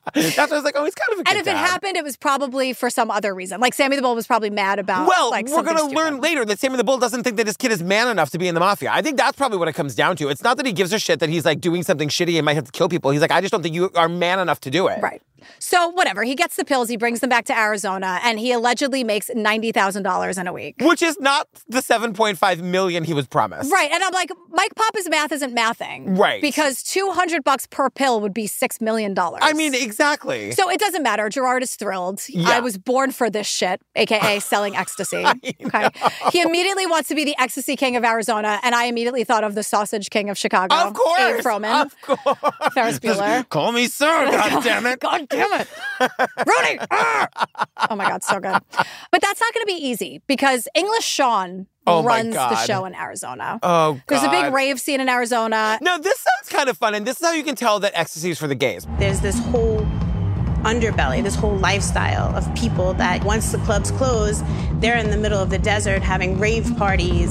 That's what I was like, oh, he's kind of a good And if dad. it happened, it was probably for some other reason. Like Sammy the Bull was probably mad about Well, like, we're going to something learn stupid. later that Sammy the Bull doesn't think that his kid is man enough to be in the mafia. I think that's probably what it comes down to. It's not that he gives a shit that he's like doing something shitty and might have to kill people. He's like, I just don't think you are man enough to do it. Right. So whatever, he gets the pills, he brings them back to Arizona, and he allegedly makes ninety thousand dollars in a week. Which is not the seven point five million he was promised. Right, and I'm like, Mike Papa's math isn't mathing. Right. Because two hundred bucks per pill would be six million dollars. I mean, exactly. So it doesn't matter. Gerard is thrilled. Yeah. I was born for this shit, A K A selling ecstasy. Okay. He immediately wants to be the ecstasy king of Arizona, and I immediately thought of the sausage king of Chicago. Of course. Abe Froman. Of course. Ferris Bueller. Call me sir, God damn it. God damn it. Rudy! Ah! Oh my God, so good. But that's not going to be easy because English Sean Oh my runs God. the show in Arizona. Oh, God. There's a big rave scene in Arizona. Now, this sounds kind of fun, and this is how you can tell that ecstasy is for the gays. There's this whole underbelly, this whole lifestyle of people that once the clubs close, they're in the middle of the desert having rave parties.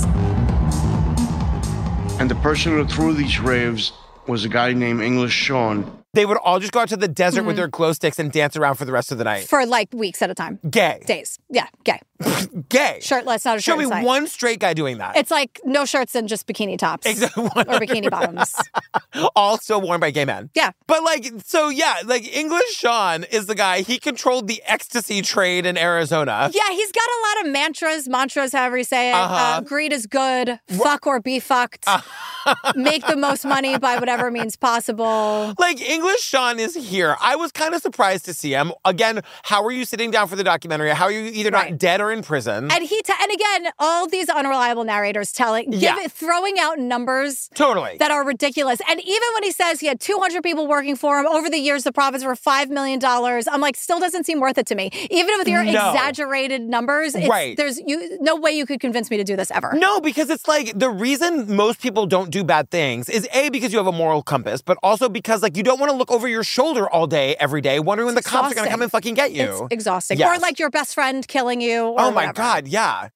And the person who threw these raves was a guy named English Sean. They would all just go out to the desert Mm-hmm. with their glow sticks and dance around for the rest of the night. For like weeks at a time. Gay. Days. Yeah, gay. Gay. Shirtless, not a Show shirt me in sight. one straight guy doing that. It's like no shirts and just bikini tops. Exactly. Or bikini bottoms. All still worn by gay men. Yeah. But like, so yeah, like English Sean is the guy, he controlled the ecstasy trade in Arizona. Yeah, he's got a lot of mantras, mantras, however you say it. Uh-huh. Uh, greed is good. Fuck or be fucked. Make the most money by whatever means possible. Like, English Sean is here. I was kind of surprised to see him. Again, how are you sitting down for the documentary? How are you either Right. not dead or in prison? And he, t- and again, all these unreliable narrators telling, give Yeah. it, throwing out numbers Totally. that are ridiculous. And even when he says he had two hundred people working for him over the years, the profits were five million dollars. I'm like, still doesn't seem worth it to me. Even with your No. exaggerated numbers, it's, Right. there's you, no way you could convince me to do this ever. No, because it's like the reason most people don't do bad things is A, because you have a moral compass, but also because like you don't want to look over your shoulder all day, every day, wondering when the cops are going to come and fucking get you. It's exhausting. Yes. Or like your best friend killing you. Or Oh my whatever. God, yeah.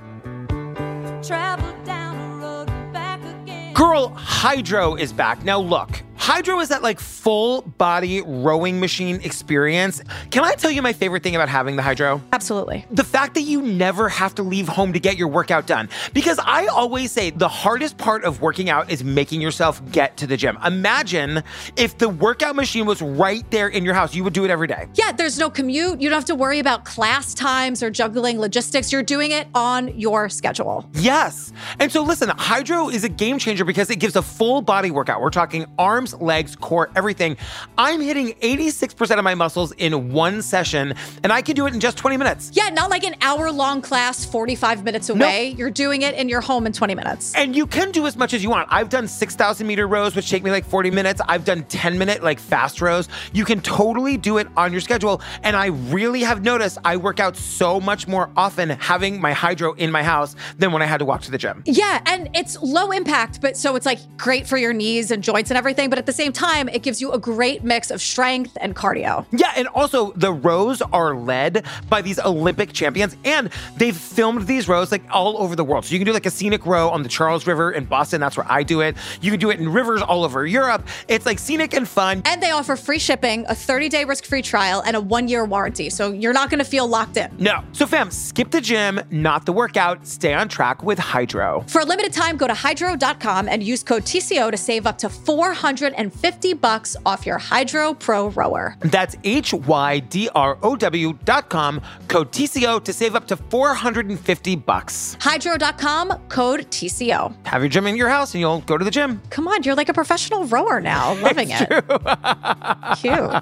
Travel down the road and back again. Girl, Hydro is back. Now look, Hydro is that like full body rowing machine experience. Can I tell you my favorite thing about having the Hydro? Absolutely. The fact that you never have to leave home to get your workout done. Because I always say the hardest part of working out is making yourself get to the gym. Imagine if the workout machine was right there in your house. You would do it every day. Yeah, there's no commute. You don't have to worry about class times or juggling logistics. You're doing it on your schedule. Yes. And so listen, Hydro is a game changer because it gives a full body workout. We're talking arms, legs, core, everything. I'm hitting eighty-six percent of my muscles in one session, and I can do it in just twenty minutes. Yeah, not like an hour-long class, forty-five minutes away. You're doing it in your home in twenty minutes. And you can do as much as you want. I've done six thousand meter rows, which take me like forty minutes. I've done ten minute like fast rows. You can totally do it on your schedule. And I really have noticed I work out so much more often having my Hydro in my house than when I had to walk to the gym. Yeah, and it's low impact, but so it's like great for your knees and joints and everything. But at the same time, it gives you a great mix of strength and cardio. Yeah, and also the rows are led by these Olympic champions, and they've filmed these rows like all over the world. So you can do like a scenic row on the Charles River in Boston. That's where I do it. You can do it in rivers all over Europe. It's like scenic and fun. And they offer free shipping, a thirty-day risk-free trial, and a one-year warranty. So you're not going to feel locked in. No. So fam, skip the gym, not the workout. Stay on track with Hydro. For a limited time, go to hydro dot com and use code T C O to save up to four hundred fifty bucks off your Hydro Pro rower. That's H Y D R O W dot com, code T C O to save up to four hundred fifty bucks. hydro dot com, code T C O. Have your gym in your house and you'll go to the gym. Come on, you're like a professional rower now. Loving It's it. true. Cute.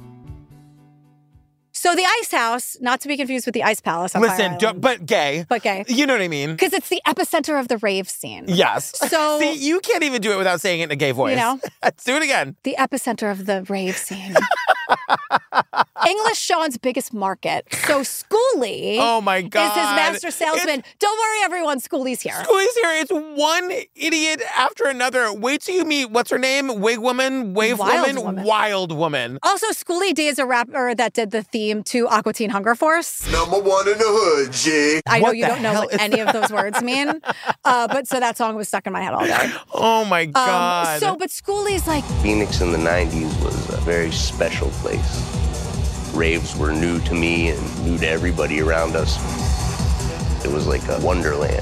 So the Ice House, not to be confused with the Ice Palace on Fire Listen, Island, don't, but gay. but gay. You know what I mean? Because it's the epicenter of the rave scene. Yes. So- See, you can't even do it without saying it in a gay voice. You know? Let's do it again. The epicenter of the rave scene. English Sean's biggest market. So Schoolie Oh my is God. his master salesman. Don't worry, everyone. Schoolie's here. Schoolie's here. It's one idiot after another. Wait till you meet, what's her name? Wig woman? Wave Wild woman? woman. Wild woman. Also, Schoolie D is a rapper that did the theme to Aqua Teen Hunger Force. Number one in the hood, G. I know What you the don't know hell what is any of those words mean, uh, but so that song was stuck in my head all day. Oh my Um, God. so, but Schoolie's like, Phoenix in the nineties was a very special place. Raves were new to me and new to everybody around us. It was like a wonderland.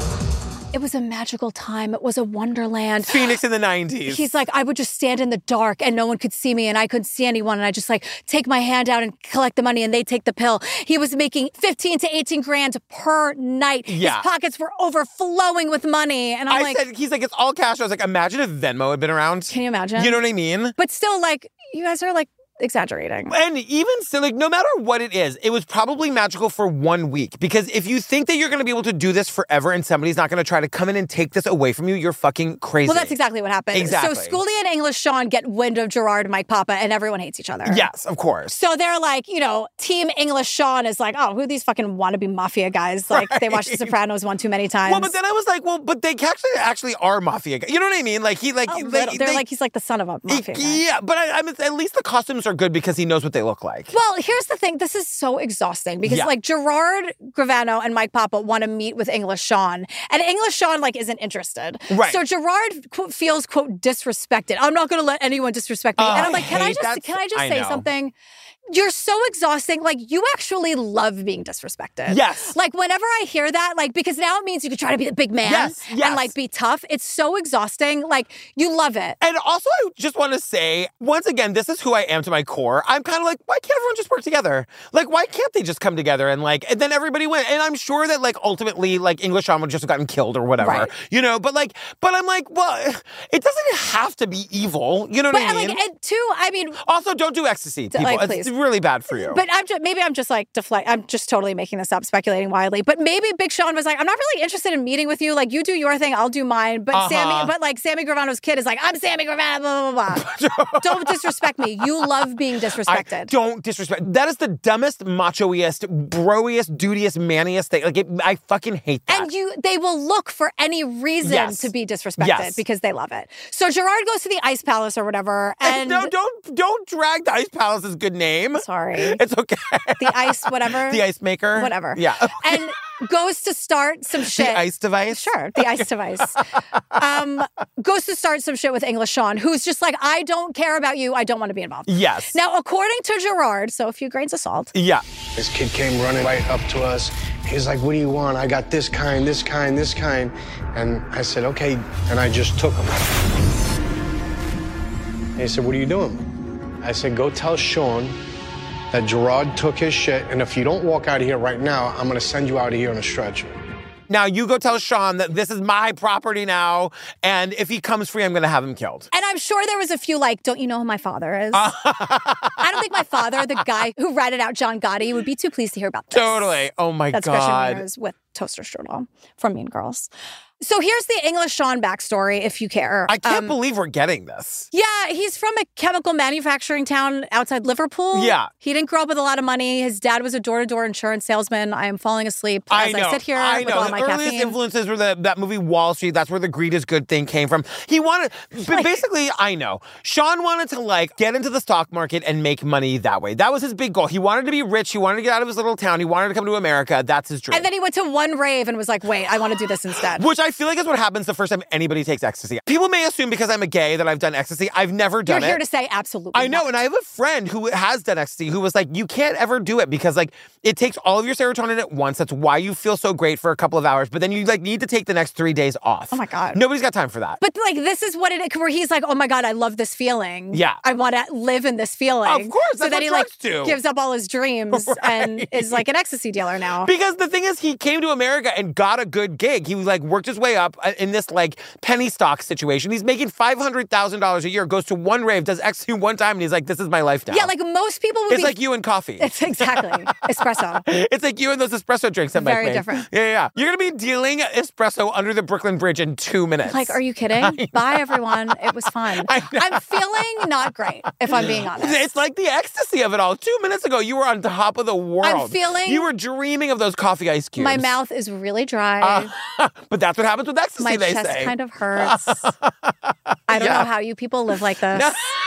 It was a magical time. It was a wonderland. Phoenix in the nineties. He's like, I would just stand in the dark and no one could see me and I couldn't see anyone. And I just like take my hand out and collect the money and they take the pill. He was making fifteen to eighteen grand per night. Yeah. His pockets were overflowing with money. And I'm I like, said, he's like, it's all cash. I was like, imagine if Venmo had been around. Can you imagine? You know what I mean? But still, like, you guys are like, exaggerating. And even still, like, no matter what it is, it was probably magical for one week. Because if you think that you're going to be able to do this forever and somebody's not going to try to come in and take this away from you, you're fucking crazy. Well, that's exactly what happened. Exactly. So Schoolie and English Sean get wind of Gerard and Mike Papa, and everyone hates each other. Yes, of course. So they're like, you know, Team English Sean is like, oh, who are these fucking wannabe mafia guys? Like, right. They watched The Sopranos one too many times. Well, but then I was like, well, but they actually actually are mafia guys. You know what I mean? Like, he, like, oh, like they're they, like, he's like the son of a mafia he, guy. Yeah, but I, I mean, at least the costumes are good because he knows what they look like. Well, here's the thing. This is so exhausting because, Yeah. like, Gerard Gravano and Mike Papa want to meet with English Sean, and English Sean, like, isn't interested. Right. So Gerard, quote, feels, quote, disrespected. I'm not going to let anyone disrespect me. Oh, and I'm like, I can I hate just, that. can I just I say know. something? You're so exhausting. Like, you actually love being disrespected. Yes. Like, whenever I hear that, like, because now it means you could try to be the big man Yes, yes. and, like, be tough. It's so exhausting. Like, you love it. And also, I just want to say, once again, this is who I am to my core. I'm kind of like, why can't everyone just work together? Like, why can't they just come together and, like, and then everybody win? And I'm sure that, like, ultimately, like, English Sean would just have gotten killed or whatever, Right. you know? But, like, but I'm like, well, it doesn't have to be evil. You know But, what I mean? like, and two, I mean, also, don't do ecstasy, people. like, it's please. really bad for you. But I'm just, maybe I'm just like deflect. I'm just totally making this up, speculating wildly. But maybe Big Sean was like, I'm not really interested in meeting with you. Like, you do your thing, I'll do mine. But Uh-huh. Sammy, but like Sammy Gravano's kid is like, I'm Sammy Gravano, blah blah blah. Don't disrespect me. You love being I disrespected. don't disrespect. That is the dumbest, machoiest, broiest, dudiest, manniest thing. Like, it, I fucking hate that. And you, they will look for any reason Yes. to be disrespected Yes. because they love it. So Gerard goes to the Ice Palace or whatever, and no, don't don't drag the Ice Palace's good name. Sorry. It's okay. the ice, whatever, The ice maker. whatever, Yeah. and goes to start some shit. The ice device. Sure, the ice device. Um, goes to start some shit with English Sean, who's just like, I don't care about you. I don't want to be involved. Yes. Now, according to Gerard, so a few grains of salt. Yeah. This kid came running right up to us. He's like, what do you want? I got this kind, this kind, this kind. And I said, okay. And I just took him. And he said, what are you doing? I said, go tell Sean that Gerard took his shit, and if you don't walk out of here right now, I'm gonna send you out of here on a stretcher. Now you go tell Sean that this is my property now, and if he comes free, I'm gonna have him killed. And I'm sure there was a few like, don't you know who my father is? I don't think my father, the guy who ratted out John Gotti, would be too pleased to hear about this. Totally. Oh my That's God. Christian Wieners with toaster strudel from Mean Girls. So here's the English Sean backstory, if you care. I can't Um, believe we're getting this. Yeah, he's from a chemical manufacturing town outside Liverpool. Yeah. He didn't grow up with a lot of money. His dad was a door-to-door insurance salesman. I am falling asleep as I know. I sit here I with know. all The my earliest caffeine. influences were the, that movie Wall Street. That's where the greed is good thing came from. He wanted, but basically, I know. Sean wanted to like get into the stock market and make money that way. That was his big goal. He wanted to be rich. He wanted to get out of his little town. He wanted to come to America. That's his dream. And then he went to one rave and was like, wait, I want to do this instead. Which I feel like is what happens the first time anybody takes ecstasy. People may assume because I'm a gay that I've done ecstasy. I've never done You're it. here to say absolutely I know, not. and I have a friend who has done ecstasy who was like, you can't ever do it because like it takes all of your serotonin at once. That's why you feel so great for a couple of hours, but then you like need to take the next three days off. Oh my God. Nobody's got time for that. But like, this is what it is, where he's like, oh my God, I love this feeling. Yeah. I want to live in this feeling. Of course, So that's then what he like drugs do. gives up all his dreams and is like an ecstasy dealer now. Because the thing is, he came to America and got a good gig. He like worked his way up in this like penny stock situation. He's making five hundred thousand dollars a year, goes to one rave, does ecstasy one time, and he's like, this is my life now. Yeah, like most people would It's be... like you and coffee. It's exactly. Espresso. It's like you and those espresso drinks that Very Mike made. different. Yeah, yeah, yeah. You're going to be dealing espresso under the Brooklyn Bridge in two minutes. Like, are you kidding? Bye, everyone. It was fun. I'm feeling not great, if I'm being honest. It's like the ecstasy of it all. Two minutes ago, you were on top of the world. I'm feeling- You were dreaming of those coffee ice cubes. My mouth is really dry. Uh, but that's what happens with ecstasy, My they chest say. kind of hurts. I don't Yeah. know how you people live like this.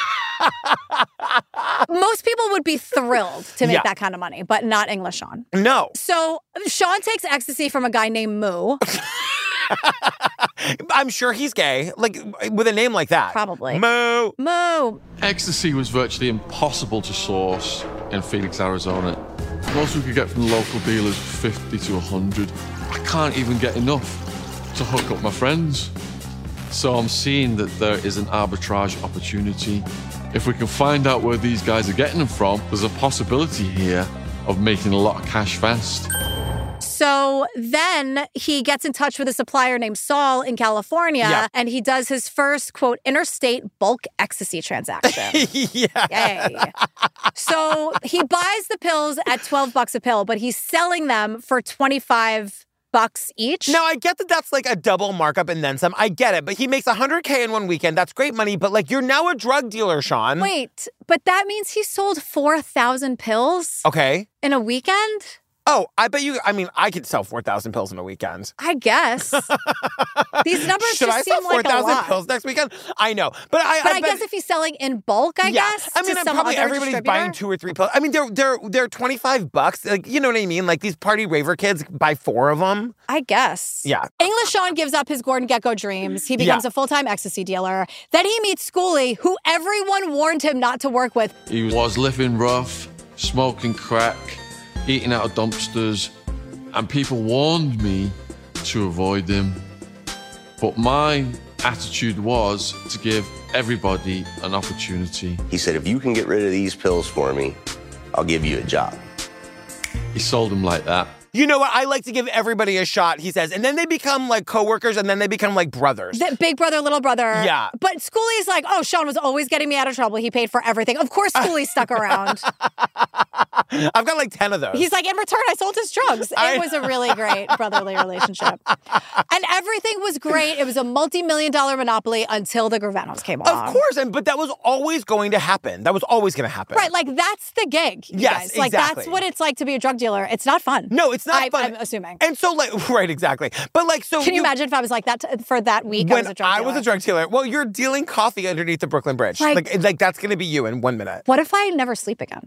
Most people would be thrilled to make Yeah. that kind of money, but not English Sean. No. So Sean takes ecstasy from a guy named Moo. I'm sure he's gay, like, with a name like that. Probably. Moo. Moo. Ecstasy was virtually impossible to source in Phoenix, Arizona. Most we could get from the local dealers, fifty to one hundred. I can't even get enough to hook up my friends. So I'm seeing that there is an arbitrage opportunity. If we can find out where these guys are getting them from, there's a possibility here of making a lot of cash fast. So then he gets in touch with a supplier named Saul in California, Yeah. and he does his first, quote, interstate bulk ecstasy transaction. yeah. Yay. So he buys the pills at twelve bucks a pill, but he's selling them for twenty-five bucks each. Now, I get that that's like a double markup and then some. I get it, but he makes one hundred K in one weekend. That's great money, but like you're now a drug dealer, Sean. Wait, but that means he sold four thousand pills Okay. in a weekend? Oh, I bet you, I mean, I could sell four thousand pills in a weekend. I guess. These numbers Should just I seem sell four like a thousand lot. pills next weekend? I know. But I, But I, I, bet, guess if he's selling in bulk, I yeah. guess, I mean, to I'm some probably other everybody's distributor. buying two or three pills. I mean, they're they're they're twenty-five bucks. Like, you know what I mean? Like these party raver kids buy four of them. I guess. Yeah. English Sean gives up his Gordon Gekko dreams. He becomes Yeah. a full-time ecstasy dealer. Then he meets Schooley, who everyone warned him not to work with. He was living rough, smoking crack, eating out of dumpsters, and people warned me to avoid him. But my attitude was to give everybody an opportunity. He said, if you can get rid of these pills for me, I'll give you a job. He sold them like that. You know what? I like to give everybody a shot, he says. And then they become like coworkers and then they become like brothers. The big brother, little brother. Yeah. But Schooley's like, oh, Sean was always getting me out of trouble. He paid for everything. Of course, Schooley stuck around. I've got like ten of those. He's like, in return, I sold his drugs. I- It was a really great brotherly relationship. And everything was great. It was a multi-million dollar monopoly until the Gravanos came along. Of course, and but that was always going to happen. That was always going to happen. Right, like that's the gig, you Yes, guys. Like exactly. that's what it's like to be a drug dealer. It's not fun. No, it's not I, fun. I'm assuming. And so, like, right, exactly. But like, so Can you, imagine if I was like that t- for that week? I when was a drug I dealer. was a drug dealer, well, you're dealing coffee underneath the Brooklyn Bridge. Like- Like, like, that's going to be you in one minute. What if I never sleep again?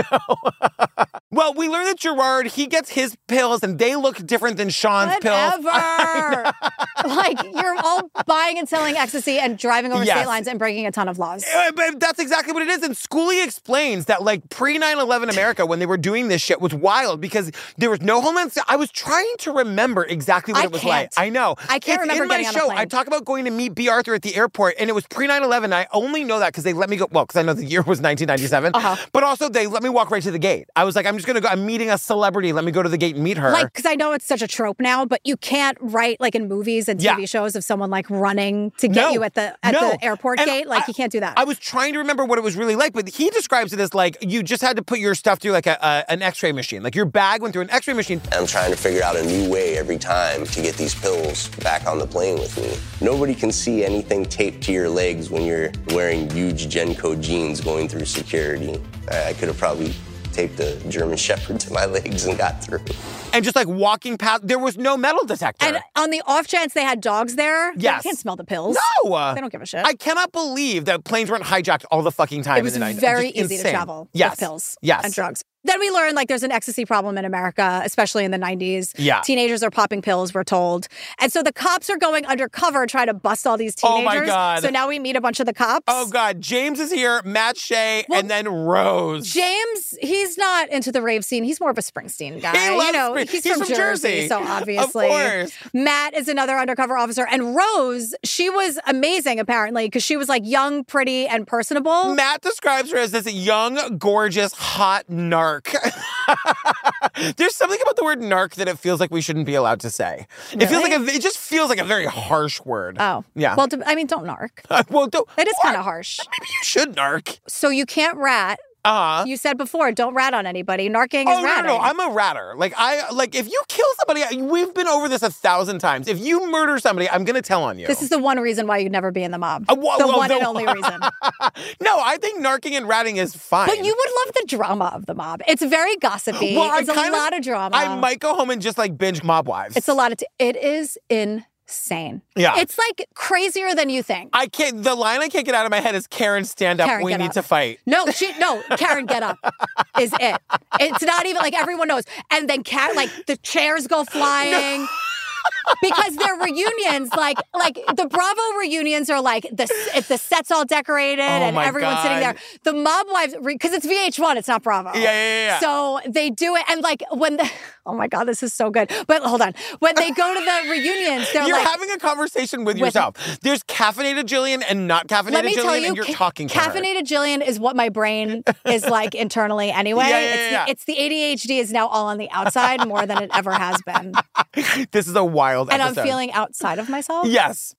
Well, we learned that Gerard, he gets his pills and they look different than Sean's pills. Whatever. Like you're all buying and selling ecstasy and driving over Yes. state lines and breaking a ton of laws. Uh, But that's exactly what it is. And Schooley explains that, like, pre nine eleven America, when they were doing this shit, was wild because there was no homeland. Se- I was trying to remember exactly what I it was can't. like. I know. I can't It's remember in my getting on a show. plane. I talk about going to meet B. Arthur at the airport, and it was pre nine eleven. I only know that because they let me go. Well, because I know the year was nineteen ninety-seven. Uh-huh. But also, they let me walk right to the gate. I was like, I'm just going to go. I'm meeting a celebrity. Let me go to the gate and meet her. Like, because I know it's such a trope now, but you can't write like in movies and T V Yeah. shows of someone like running to get No. you at the at No. the airport And gate. Like I- you can't do that. I was trying to remember what it was really like, but he describes it as like you just had to put your stuff through like a, a an X-ray machine. Like your bag went through an X-ray machine. I'm trying to figure out a new way every time to get these pills back on the plane with me. Nobody can see anything taped to your legs when you're wearing huge Genco jeans going through security. I, I could have probably taped a German Shepherd to my legs and got through. And just like walking past, there was no metal detector. and on the off chance they had dogs there, Yes. they can't smell the pills. No! They don't give a shit. I cannot believe that planes weren't hijacked all the fucking time It was in the nineties. very Just easy to insane. travel yes. with pills yes. and drugs. Then we learned like there's an ecstasy problem in America, especially in the nineties. Yeah. Teenagers are popping pills, we're told. And so the cops are going undercover trying to bust all these Oh teenagers. my God. So now we meet a bunch of the cops. Oh God, James is here, Matt Shea, and then Rose. James, he's not into the rave scene. He's more of a Springsteen guy. He loves you know, Spring- he's, he's from, from Jersey, Jersey. so Of obviously. course. Matt is another undercover officer. And Rose, she was amazing, apparently, because she was like young, pretty, and personable. Matt describes her as this young, gorgeous, hot narc. There's something about the word narc that it feels like we shouldn't be allowed to say. It feels Really? like a, it just feels like a very harsh word. Oh. Yeah. Well, d- I mean, don't narc. well, don't, It is what? kind of harsh. Maybe you should narc. So you can't rat. Uh-huh. You said before, don't rat on anybody. Narking Oh is no, ratting. no, no! I'm a ratter. Like I, like if you kill somebody, we've been over this a thousand times. If you murder somebody, I'm gonna tell on you. This is the one reason why you'd never be in the mob. Uh, wha- the wha- one the- and only reason. No, I think narking and ratting is fine. But you would love the drama of the mob. It's very gossipy. Well, I it's a kinda- lot of drama. I might go home and just like binge Mob Wives. It's a lot of. T- it is insane. Yeah. It's like crazier than you think. I can't. The line I can't get out of my head is Karen, stand up. Karen, we get need up. to fight. No, she no. Karen, get up. Is it? It's not even like everyone knows. And then Karen, like the chairs go flying. Because their reunions, like like the Bravo reunions are like, the, if the set's all decorated Oh and my everyone's God. sitting there. The Mob Wives, because it's V H one, it's not Bravo. Yeah, yeah, yeah, yeah. So they do it, and like when the, oh my God, this is so good. But hold on. When they go to the reunions, they're You're like. having a conversation with, with- yourself. There's caffeinated Jillian and not caffeinated Let me Jillian, tell you, and you're ca- talking to her. caffeinated Jillian is what my brain is like internally anyway. Yeah, yeah, it's, yeah. The, it's the A D H D is now all on the outside more than it ever has been. This is a wild And episode. I'm feeling outside of myself. Yes.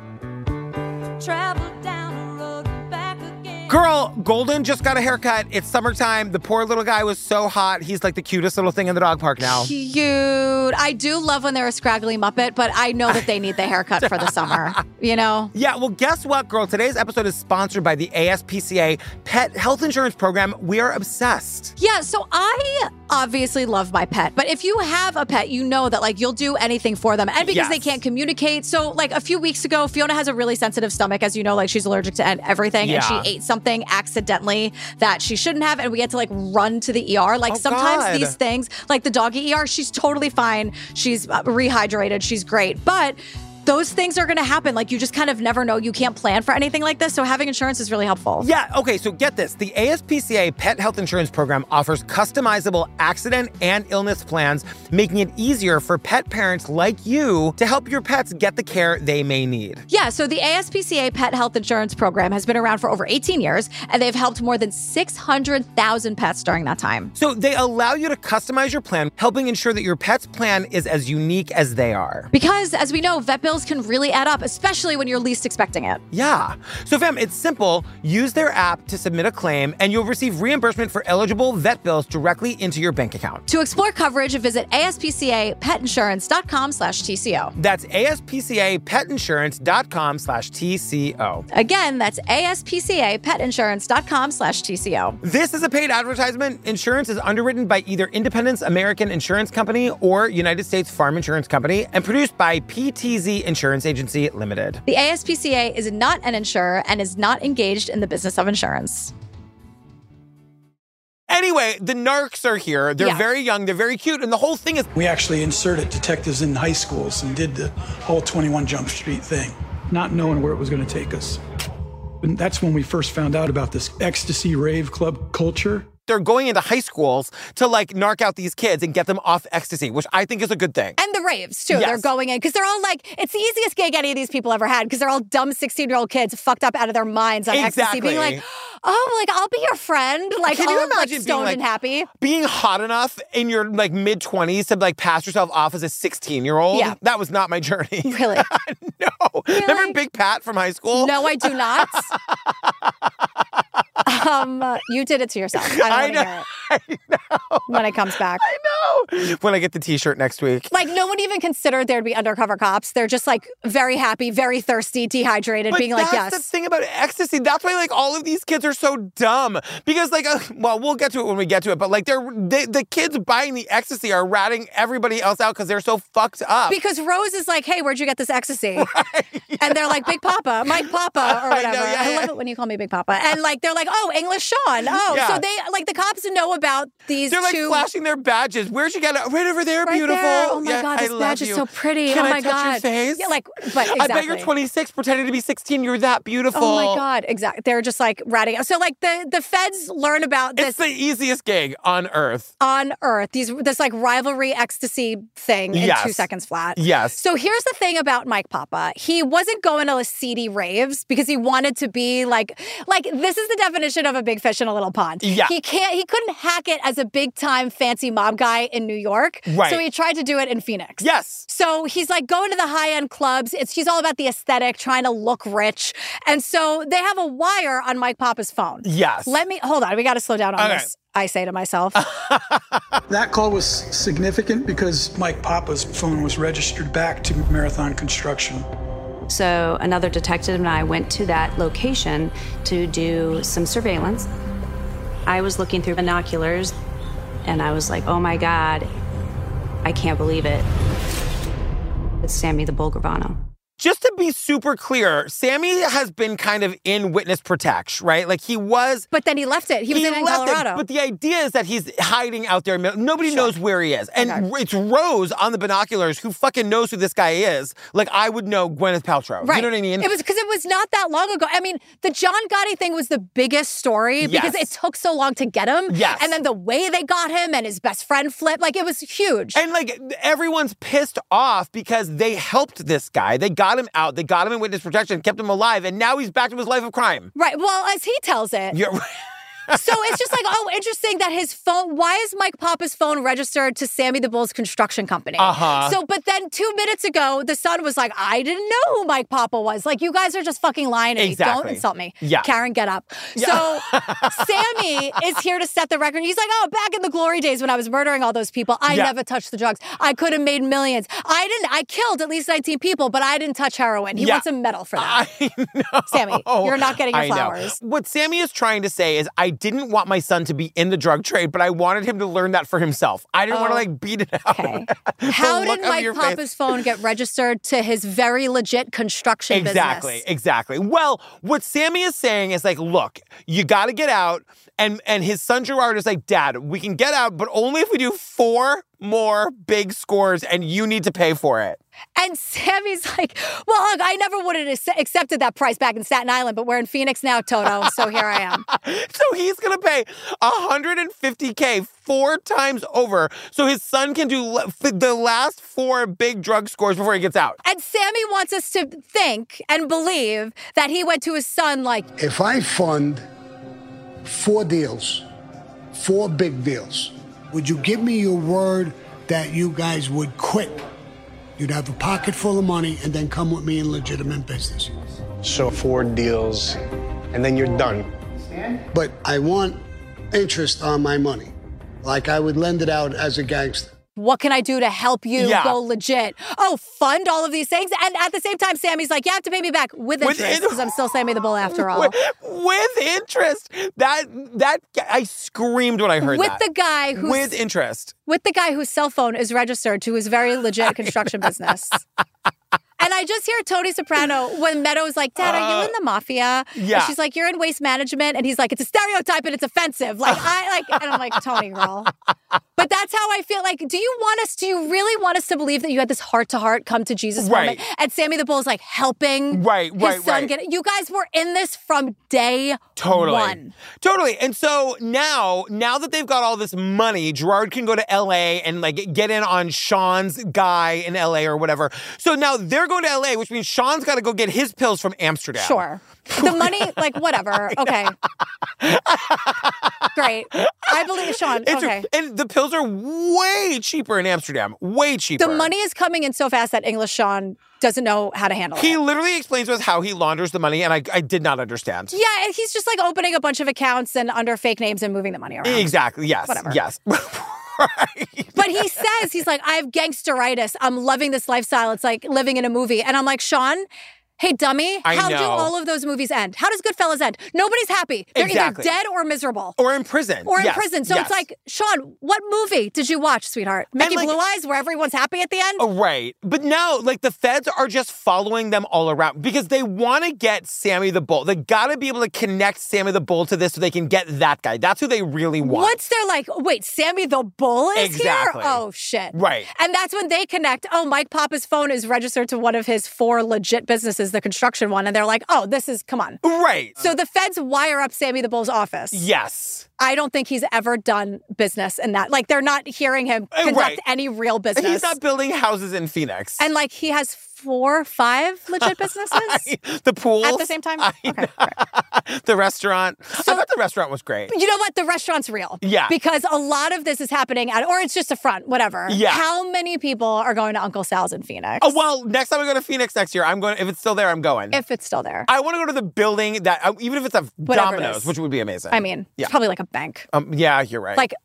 Travel down the road and back again. Girl, Golden just got a haircut. It's summertime. The poor little guy was so hot. He's like the cutest little thing in the dog park now. Cute. I do love when they're a scraggly Muppet, but I know that they need the haircut for the summer, you know? Yeah, well, guess what, girl? Today's episode is sponsored by the A S P C A Pet Health Insurance Program. We are obsessed. Yeah, so I obviously love my pet, but if you have a pet, you know that like you'll do anything for them. And because Yes. they can't communicate. So like a few weeks ago, Fiona has a really sensitive stomach, as you know, like she's allergic to everything. Yeah. And she ate something accidentally that she shouldn't have. And we had to like run to the E R. Like Oh, sometimes God. these things, like the doggy E R, she's totally fine. She's uh, rehydrated. She's great. But those things are going to happen. Like you just kind of never know. You can't plan for anything like this. So having insurance is really helpful. Yeah, okay, so get this. The A S P C A Pet Health Insurance Program offers customizable accident and illness plans, making it easier for pet parents like you to help your pets get the care they may need. Yeah, so the A S P C A Pet Health Insurance Program has been around for over eighteen years, and they've helped more than six hundred thousand pets during that time. So they allow you to customize your plan, helping ensure that your pet's plan is as unique as they are. Because, as we know, vet bills can really add up, especially when you're least expecting it. Yeah. So fam, it's simple. Use their app to submit a claim, and you'll receive reimbursement for eligible vet bills directly into your bank account. To explore coverage, visit aspcapetinsurance.com slash TCO. That's aspcapetinsurance.com slash TCO. Again, that's aspcapetinsurance.com slash TCO. This is a paid advertisement. Insurance is underwritten by either Independence American Insurance Company or United States Farm Insurance Company and produced by P T Z Insurance Agency Limited. The A S P C A is not an insurer and is not engaged in the business of insurance. Anyway, the narcs are here. They're Yeah. very young. They're very cute. And the whole thing is We actually inserted detectives in high schools and did the whole twenty-one Jump Street thing, not knowing where it was going to take us. And that's when we first found out about this ecstasy rave club culture. they're going into high schools to like narc out these kids and get them off ecstasy, which I think is a good thing. And the raves, too. Yes. They're going in because they're all like, it's the easiest gig any of these people ever had because they're all dumb sixteen-year-old kids fucked up out of their minds on Exactly. ecstasy, being like, oh, like, I'll be your friend. Like, Can you all like imagine being, stoned like, and happy. Being hot enough in your like mid twenties to like pass yourself off as a sixteen year old? Yeah. That was not my journey. Really? No. Remember Big Pat from high school? No, I do not. um, uh, you did it to yourself. I don't I want to know. hear it I know. when it comes back. I know. When I get the t-shirt next week. Like, no one even considered there'd be undercover cops. They're just like very happy, very thirsty, dehydrated, But being like, that's yes. the thing about ecstasy. That's why like all of these kids are so dumb because like, uh, well, we'll get to it when we get to it. But like, they're they, the kids buying the ecstasy are ratting everybody else out because they're so fucked up. Because Rose is like, hey, where'd you get this ecstasy? Right, yeah. And they're like, Big Papa, Mike Papa, or I whatever. know, yeah, I yeah. love it when you call me Big Papa. And like, they're like, oh, English Sean. Oh, Yeah. so they, like, the cops know about these They're like two. flashing their badges. Where'd you get it? Right over there, Right beautiful. there. Oh my Yeah, God, I this love badge is you. so pretty. Can oh I my touch God. your face? Yeah, like, but exactly. I bet you're twenty-six pretending to be sixteen. You're that beautiful. Oh my God, exactly. They're just like ratting out. So like the, the feds learn about this It's the easiest gig on earth. on earth, these this like rivalry ecstasy thing in Yes. two seconds flat. Yes. So here's the thing about Mike Papa. He wasn't going to seedy raves because he wanted to be like, like this is the definition of a big fish in a little pond. Yeah. He can't, he couldn't hack it as a big time fancy mob guy in New York. Right. So he tried to do it in Phoenix. Yes. So he's like going to the high end clubs. It's he's all about the aesthetic, trying to look rich. And so they have a wire on Mike Papa's phone. Yes. Let me hold on. We got to slow down on Okay. this. I say to myself. That call was significant because Mike Papa's phone was registered back to Marathon Construction. So another detective and I went to that location to do some surveillance. I was looking through binoculars and I was like, oh my God, I can't believe it. It's Sammy the Bull Gravano. Just to be super clear. Sammy has been kind of in witness protection, right? Like he was. But then he left it. He was he in, in left Colorado. It, but the idea is that he's hiding out there. Nobody Sure. knows where he is. And Okay. it's Rose on the binoculars who fucking knows who this guy is. Like I would know Gwyneth Paltrow. Right. You know what I mean? It was because it was not that long ago. I mean, the John Gotti thing was the biggest story because Yes. it took so long to get him. Yes. And then the way they got him and his best friend Flip, like it was huge. And like everyone's pissed off because they helped this guy. They got him out. They got him in witness protection, kept him alive, and now he's back to his life of crime. Right. Well, as he tells it. You're So it's just like, oh, interesting that his phone, why is Mike Papa's phone registered to Sammy the Bull's construction company? Uh-huh. So, but then two minutes ago, the son was like, I didn't know who Mike Papa was. Like, you guys are just fucking lying to me. Exactly. Don't insult me. Yeah. Karen, get up. Yeah. So Sammy is here to set the record. He's like, oh, back in the glory days when I was murdering all those people, I Yeah. never touched the drugs. I could have made millions. I didn't, I killed at least nineteen people, but I didn't touch heroin. He Yeah. wants a medal for that. I know. Sammy, you're not getting your I know. flowers. What Sammy is trying to say is, I didn't want my son to be in the drug trade, but I wanted him to learn that for himself. I didn't want to Oh. like beat it out. Okay. The How look did of Mike your Papa's face. phone get registered to his very legit construction Exactly, business? exactly. Well, what Sammy is saying is like, look, you got to get out. And and his son Gerard is like, Dad, we can get out, but only if we do four more big scores, and you need to pay for it. And Sammy's like, well, look, I never would have ac- accepted that price back in Staten Island, but we're in Phoenix now, Toto, so here I am. So he's going to pay one hundred fifty K four times over so his son can do le- the last four big drug scores before he gets out. And Sammy wants us to think and believe that he went to his son like, If I fund four deals, four big deals, would you give me your word that you guys would quit? You'd have a pocket full of money and then come with me in legitimate business. So four deals, and then you're done. But I want interest on my money, like I would lend it out as a gangster. what can I do to help you Yeah. go legit? Oh, fund all of these things. And at the same time, Sammy's like, you have to pay me back with With interest in- because I'm still Sammy the Bull after all. With, with interest. That that I screamed when I heard With that. the guy who's with interest. with the guy whose cell phone is registered to his very legit construction business. And I just hear Tony Soprano when Meadows like, Dad, are you in the mafia? yeah. And she's like, you're in waste management. And he's like, it's a stereotype and it's offensive. Like, I like, and I'm like, Tony, girl. But that's how I feel. Like, do you want us, do you really want us to believe that you had this heart to heart come to Jesus Right. moment? And Sammy the Bull's like helping Right, his right, son right. get it. You guys were in this from day Totally. one. Totally. And so now, now that they've got all this money, Gerard can go to L A and like get in on Sean's guy in L A or whatever. So now they're going to L A, which means Sean's got to go get his pills from Amsterdam. Sure. The money, like, whatever. Okay. Great. I believe Sean. It's okay. And the pills are way cheaper in Amsterdam. Way cheaper. The money is coming in so fast that English Sean doesn't know how to handle He it. literally explains to us how he launders the money, and I, I did not understand. Yeah, and he's just like opening a bunch of accounts and under fake names and moving the money around. Exactly. Yes. Whatever. Yes. But he says, he's like, I have gangsteritis. I'm loving this lifestyle. It's like living in a movie. And I'm like, Sean, hey, dummy, I how do know. all of those movies end? How does Goodfellas end? Nobody's happy. They're Exactly. either dead or miserable. Or in prison. Or in Yes, prison. So yes. it's like, Sean, what movie did you watch, sweetheart? Mickey like- Blue Eyes, where everyone's happy at the end? Oh, right. But now, like, the feds are just following them all around because they want to get Sammy the Bull. They got to be able to connect Sammy the Bull to this so they can get that guy. That's who they really want. Once they're like, wait, Sammy the Bull is Exactly. here? Oh, shit. Right. And that's when they connect. Oh, Mike Papa's phone is registered to one of his four legit businesses, the construction one. And they're like, oh, this is, come on. Right. So the feds wire up Sammy the Bull's office. Yes. I don't think he's ever done business in that. Like, they're not hearing him Uh, conduct right. any real business. He's not building houses in Phoenix. And like, he has four, five legit businesses the pool. at the same time. Okay. The restaurant. I thought the restaurant was great. You know what? The restaurant's real. Yeah. Because a lot of this is happening at, or it's just a front, whatever. Yeah. How many people are going to Uncle Sal's in Phoenix? Oh, well, next time I go to Phoenix next year, I'm going, if it's still there, I'm going. If it's still there. I want to go to the building that, uh, even if it's a Whatever it Domino's, is. which would be amazing. I mean, Yeah. it's probably like a bank. Um, yeah, you're right. Like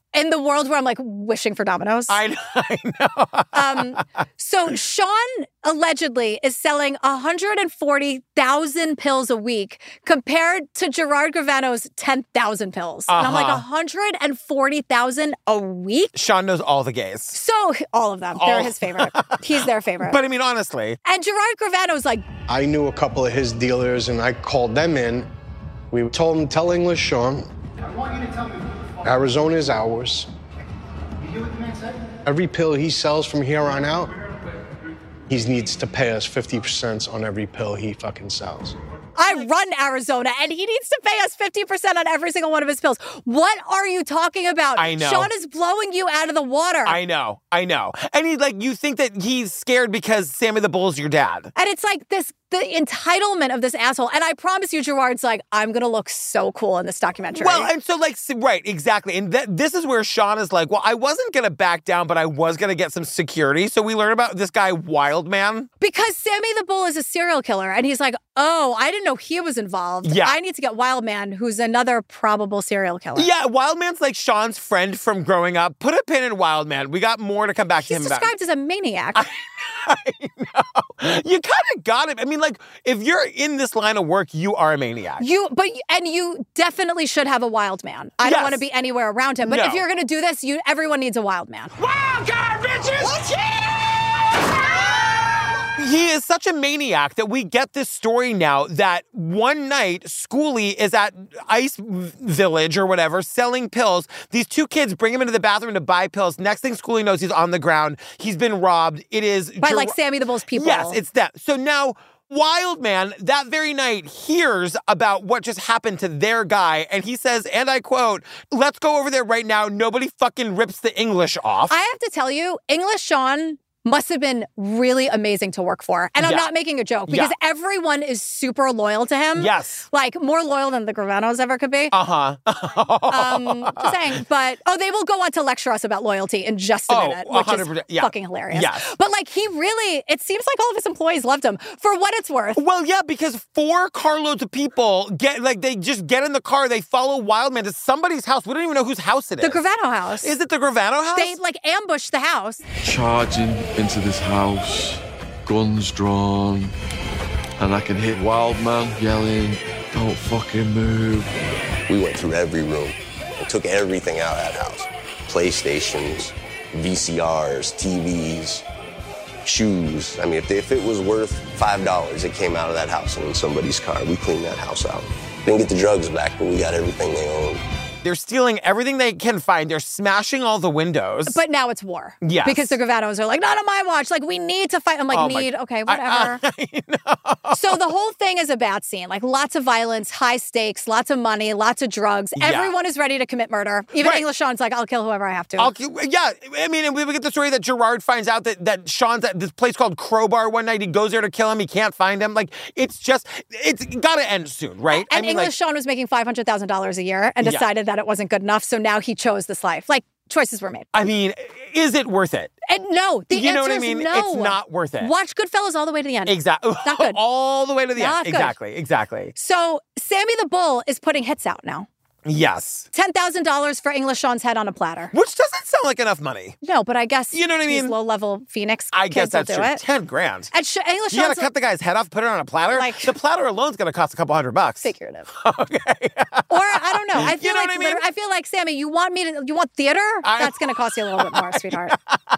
in the world where I'm like wishing for Domino's. I know. I know. um, so Sean allegedly is selling one hundred forty thousand pills a week compared to Gerard Gravano's ten thousand pills. Uh-huh. And I'm like, one hundred forty thousand a week? Sean knows all the gays. So, all of them. All. They're his favorite. He's their favorite. But I mean, honestly. And Gerard Gravano's like... I knew a couple of his dealers, and I called them in. We told him, tell English Sean, I want you to tell me. Arizona is ours. You hear what the man said? Every pill he sells from here on out, he needs to pay us fifty percent on every pill he fucking sells. I run Arizona, and he needs to pay us fifty percent on every single one of his pills. What are you talking about? I know. Sean is blowing you out of the water. I know. I know. And he, like, you think that he's scared because Sammy the Bull's your dad. And it's like this, the entitlement of this asshole. And I promise you, Gerard's like, I'm going to look so cool in this documentary. Well, and so, like, right, exactly. And th- this is where Sean is like, well, I wasn't going to back down, but I was going to get some security. So we learn about this guy, Wildman. Because Sammy the Bull is a serial killer. And he's like, oh, I didn't know he was involved. Yeah. I need to get Wildman, who's another probable serial killer. Yeah, Wildman's like Sean's friend from growing up. Put a pin in Wildman. We got more to come back He's to him about. described as a maniac. I, I know. You kind of got it. I mean, like, if you're in this line of work, you are a maniac. You, but and you definitely should have a wild man. I Yes. don't want to be anywhere around him. But No. if you're going to do this, you everyone needs a wild man. Wild card, bitches! He is such a maniac that we get this story now that one night, Schoolie is at Ice Village or whatever, selling pills. These two kids bring him into the bathroom to buy pills. Next thing Schoolie knows, he's on the ground. He's been robbed. It is... By Ger- like Sammy the Bull's people. Yes, it's that. So now... Wildman, that very night, hears about what just happened to their guy, and he says, and I quote, let's go over there right now. Nobody fucking rips the English off. I have to tell you, English Sean must have been really amazing to work for. And I'm Yeah. not making a joke because Yeah. everyone is super loyal to him. Yes. Like more loyal than the Gravanos ever could be. Uh-huh. um, just saying. But, oh, they will go on to lecture us about loyalty in just a Oh, minute, one which hundred is percent. Yeah. fucking hilarious. Yes. But like he really, it seems like all of his employees loved him for what it's worth. Well, yeah, because four carloads of people get, like, they just get in the car, they follow Wildman to somebody's house. We don't even know whose house it is. The Gravano house. Is it the Gravano house? They like ambushed the house. Charging into this house, guns drawn, and I can hit Wildman yelling, don't fucking move. We went through every room and took everything out of that house. PlayStations, V C Rs, T Vs, shoes. I mean, if, they, if it was worth five dollars, it came out of that house and in somebody's car. We cleaned that house out. Didn't get the drugs back, but we got everything they owned. They're stealing everything they can find. They're smashing all the windows. But now it's war. Yes. Because the Gravanos are like, not on my watch. Like, we need to fight. I'm like, Oh my- need, okay, I- whatever. So the whole thing is a bad scene. Like, lots of violence, high stakes, lots of money, lots of drugs. Yeah. Everyone is ready to commit murder. Even Right. English Sean's like, I'll kill whoever I have to. I'll, yeah, I mean, and we get the story that Gerard finds out that, that Sean's at this place called Crowbar one night. He goes there to kill him. He can't find him. Like, it's just, it's got to end soon, right? And I mean, English like, Sean was making five hundred thousand dollars a year and Yeah. decided that it wasn't good enough. So now he chose this life. Like, choices were made. I mean, is it worth it? And no, the You answer know what I is mean? no. It's not worth it. Watch Goodfellas all the way to the end. Exactly. Not good. All the way to the Not end. good. Exactly. Exactly. So Sammy the Bull is putting hits out now. Yes. ten thousand dollars for English Sean's head on a platter. Which doesn't sound like enough money. No, but I guess You know what I these mean? low-level Phoenix I guess kids will that's do true. it. Ten grand. And Sh- English You gotta Sean's cut the guy's head off, put it on a platter? Like- the platter alone's gonna cost a couple hundred bucks. figurative. Okay. Or I don't know. I feel You know like what I mean? liter- I feel like Sammy, you want me to you want theater? I- That's gonna cost you a little bit more, sweetheart.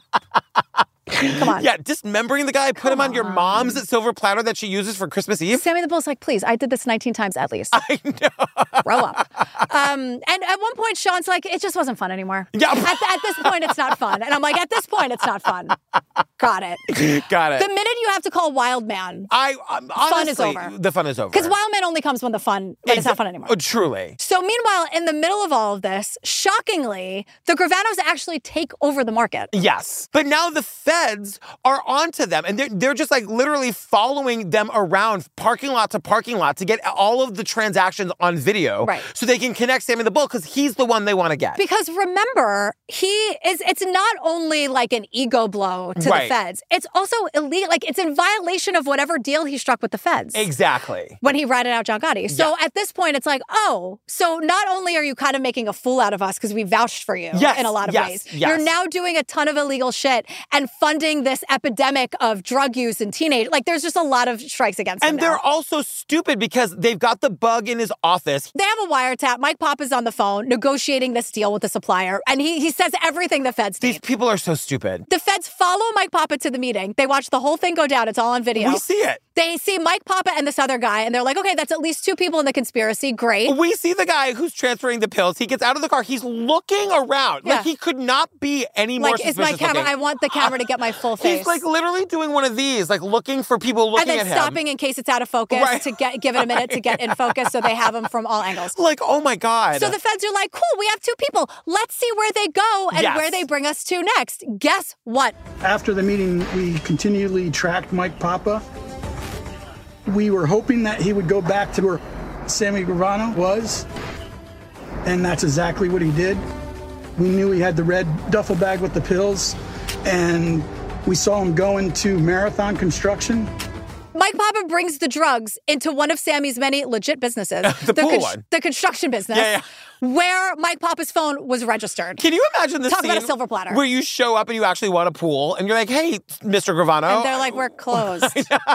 Come on. Yeah, dismembering the guy, put him on your on. mom's silver platter that she uses for Christmas Eve. Sammy the Bull's like, please, I did this nineteen times at least. I know. Grow up. Um, and at one point, Sean's like, it just wasn't fun anymore. Yeah. At, at this point, it's not fun. And I'm like, at this point, it's not fun. Got it. Got it. The minute you have to call Wild Man, I um, Fun is honestly, over. the fun is over. because Wild Man only comes when the fun, when it's not fun anymore. Oh, truly. So meanwhile, in the middle of all of this, shockingly, the Gravanos actually take over the market. Yes. But now the feds are onto them and they're, they're just like literally following them around parking lot to parking lot to get all of the transactions on video. Right. So they can connect Sammy the Bull because he's the one they want to get. Because remember, he is, it's not only like an ego blow to Right. the feds, it's also illegal. Like it's in violation of whatever deal he struck with the feds. Exactly. When he ratted out John Gotti. So Yeah. at this point, it's like, oh, so not only are you kind of making a fool out of us because we vouched for you Yes, in a lot of yes, ways, yes. you're now doing a ton of illegal shit and funding this epidemic of drug use in teenage. Like, there's just a lot of strikes against him And now. they're also stupid because they've got the bug in his office. They have a wiretap. Mike Papa's on the phone negotiating this deal with the supplier, and he he says everything the feds These need. people are so stupid. The feds follow Mike Papa to the meeting. They watch the whole thing go down. It's all on video. We see it. They see Mike Papa and this other guy, and they're like, okay, that's at least two people in the conspiracy. Great. We see the guy who's transferring the pills. He gets out of the car. He's looking around. Yeah. Like, he could not be any more Like, is my suspicious camera, looking. I want the camera to get my full face. He's like literally doing one of these, like looking for people looking and then at him. stopping in case it's out of focus Right. to get give it a minute to get in focus so they have him from all angles. Like, oh my God. So the feds are like, cool, we have two people. Let's see where they go and Yes. where they bring us to next. Guess what? After the meeting, we continually tracked Mike Papa. We were hoping that he would go back to where Sammy Gravano was, and that's exactly what he did. We knew he had the red duffel bag with the pills, and we saw him go into Marathon Construction. Mike Papa brings the drugs into one of Sammy's many legit businesses. The pool con- one. The construction business. Yeah, Where Mike Papa's phone was registered. Can you imagine this Talk scene about a silver platter. where you show up and you actually want a pool and you're like, hey, Mister Gravano. And they're like, we're closed.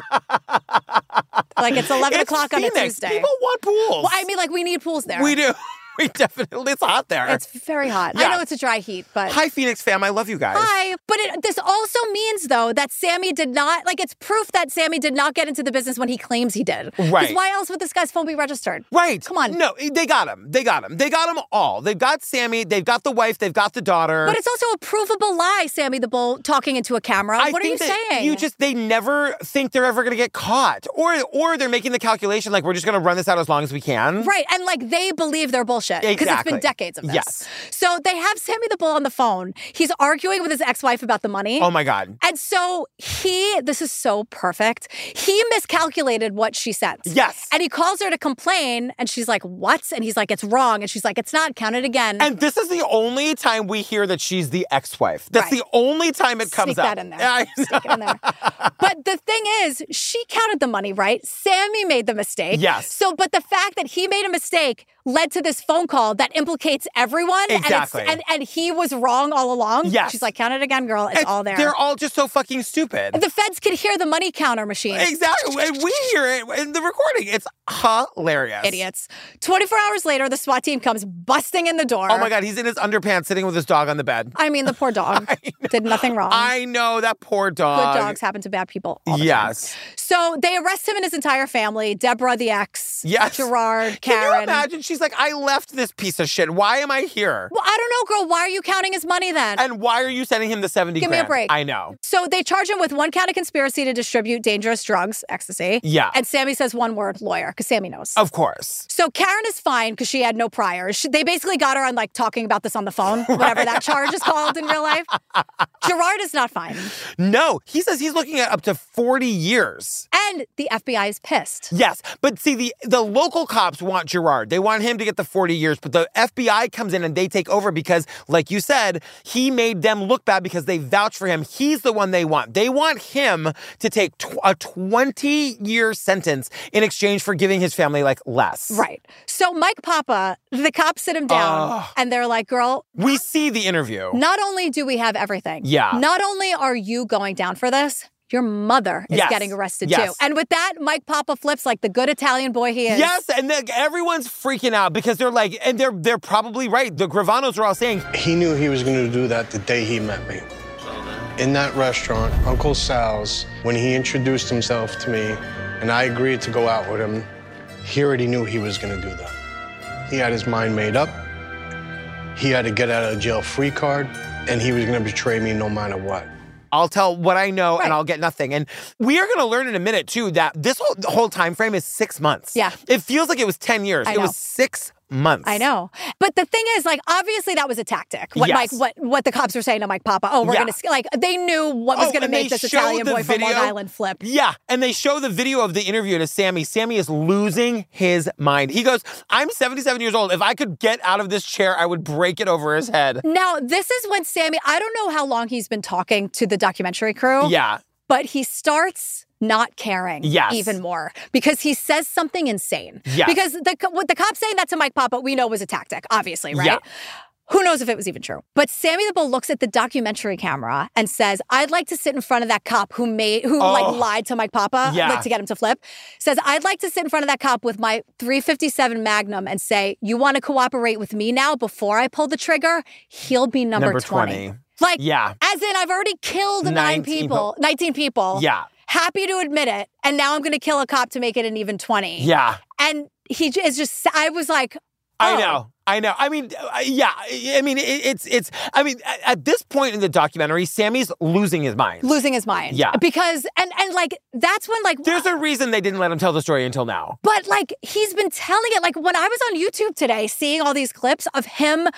Like, it's eleven It's o'clock on a Phoenix. Tuesday. People want pools. Well, I mean, like, we need pools there. We do. We definitely, it's hot there. It's very hot. Yeah. I know it's a dry heat, but... Hi, Phoenix fam. I love you guys. Hi. But it, this also means, though, that Sammy did not, like, it's proof that Sammy did not get into the business when he claims he did. Right. Because why else would this guy's phone be registered? Right. Come on. No, they got him. They got him. They got him all. They've got Sammy. They've got the wife. They've got the daughter. But it's also a provable lie, Sammy the Bull talking into a camera. I what are you think that saying? You just, they never think they're ever going to get caught. Or or they're making the calculation like, we're just going to run this out as long as we can. Right. And, like, they believe they're bullshit. Because Exactly. it's been decades of this. Yes. So they have Sammy the Bull on the phone. He's arguing with his ex-wife about the money. Oh, my God. And so he, this is so perfect, he miscalculated what she sent. Yes. And he calls her to complain, and she's like, what? And he's like, it's wrong. And she's like, it's not, count it again. And this is the only time we hear that she's the ex-wife. That's Right. the only time it comes Sneak up. that in there. I Stick it in there. But the thing is, she counted the money, right? Sammy made the mistake. Yes. So, but the fact that he made a mistake led to this phone call that implicates everyone. Exactly. And, it's, and, and he was wrong all along. Yes. She's like, count it again, girl. It's And all there. They're all just so fucking stupid. The feds could hear the money counter machine. Exactly. And we hear it in the recording. It's hilarious. Idiots. twenty-four hours later, the SWAT team comes busting in the door. Oh my God, he's in his underpants sitting with his dog on the bed. I mean, the poor dog did nothing wrong. I know, that poor dog. Good dogs happen to bad people all the Yes. time. So they arrest him and his entire family. Deborah, the ex. Yes. Gerard, Can Karen. you imagine? She's like, I left this piece of shit. Why am I here? Well, I don't know, girl. Why are you counting his money then? And why are you sending him the seventy Give me a grand? break. I know. So they charge him with one count of conspiracy to distribute dangerous drugs, ecstasy. Yeah. And Sammy says one word, lawyer, because Sammy knows. Of course. So Karen is fine because she had no priors. She, they basically got her on like talking about this on the phone, whatever that charge is called in real life. Gerard is not fine. No, he says he's looking at up to forty years. And the F B I is pissed. Yes, but see, the, the local cops want Gerard. They want him to get the forty years, but the F B I comes in and they take over because, like you said, he made them look bad because they vouch for him. He's the one they want. They want him to take tw- a twenty-year sentence in exchange for giving his family, like, less. Right. So Mike Papa, the cops sit him down Ugh. and they're like, girl, We see the interview. not only do we have everything. Yeah. Not only are you going down for this, your mother is Yes. getting arrested Yes. too. And with that, Mike Papa flips like the good Italian boy he is. Yes, and then everyone's freaking out because they're like, and they're they're probably right. The Gravanos are all saying, He knew he was going to do that the day he met me. In that restaurant, Uncle Sal's, when he introduced himself to me and I agreed to go out with him, he already knew he was going to do that. He had his mind made up. He had a get out of jail free card, and he was going to betray me no matter what. I'll tell what I know Right. and I'll get nothing. And we are going to learn in a minute, too, that this whole, whole time frame is six months. Yeah. It feels like it was ten years. I It know. was six months. I know. But the thing is, like, obviously that was a tactic. What Yes. Mike, what what the cops were saying to Mike Papa. Oh, we're Yeah. going to, like, they knew what was Oh, going to and make they this show Italian the boy from Long video. Island flip. Yeah, and they show the video of the interview to Sammy. Sammy is losing his mind. He goes, I'm seventy-seven years old. If I could get out of this chair, I would break it over his head. Now, this is when Sammy, I don't know how long he's been talking to the documentary crew. Yeah. but he starts not caring Yes. even more because he says something insane. Yes. Because the what the cop saying that to Mike Papa, we know was a tactic, obviously, right? Yeah. Who knows if it was even true? But Sammy the Bull looks at the documentary camera and says, I'd like to sit in front of that cop who made who Oh. like lied to Mike Papa Yeah. like to get him to flip. Says, I'd like to sit in front of that cop with my three fifty-seven Magnum and say, you want to cooperate with me now before I pull the trigger? He'll be number, Number twenty. twenty. Like, Yeah. as in I've already killed nine nineteen people, po- nineteen people. Yeah. Happy to admit it. And now I'm going to kill a cop to make it an even twenty. Yeah. And he j- is just, I was like, oh. I know. I know. I mean, uh, yeah. I mean, it, it's, it's, I mean, at, at this point in the documentary, Sammy's losing his mind. Losing his mind. Yeah. Because, and, and like, that's when like. There's a reason they didn't let him tell the story until now. But like, he's been telling it. Like, when I was on YouTube today, seeing all these clips of him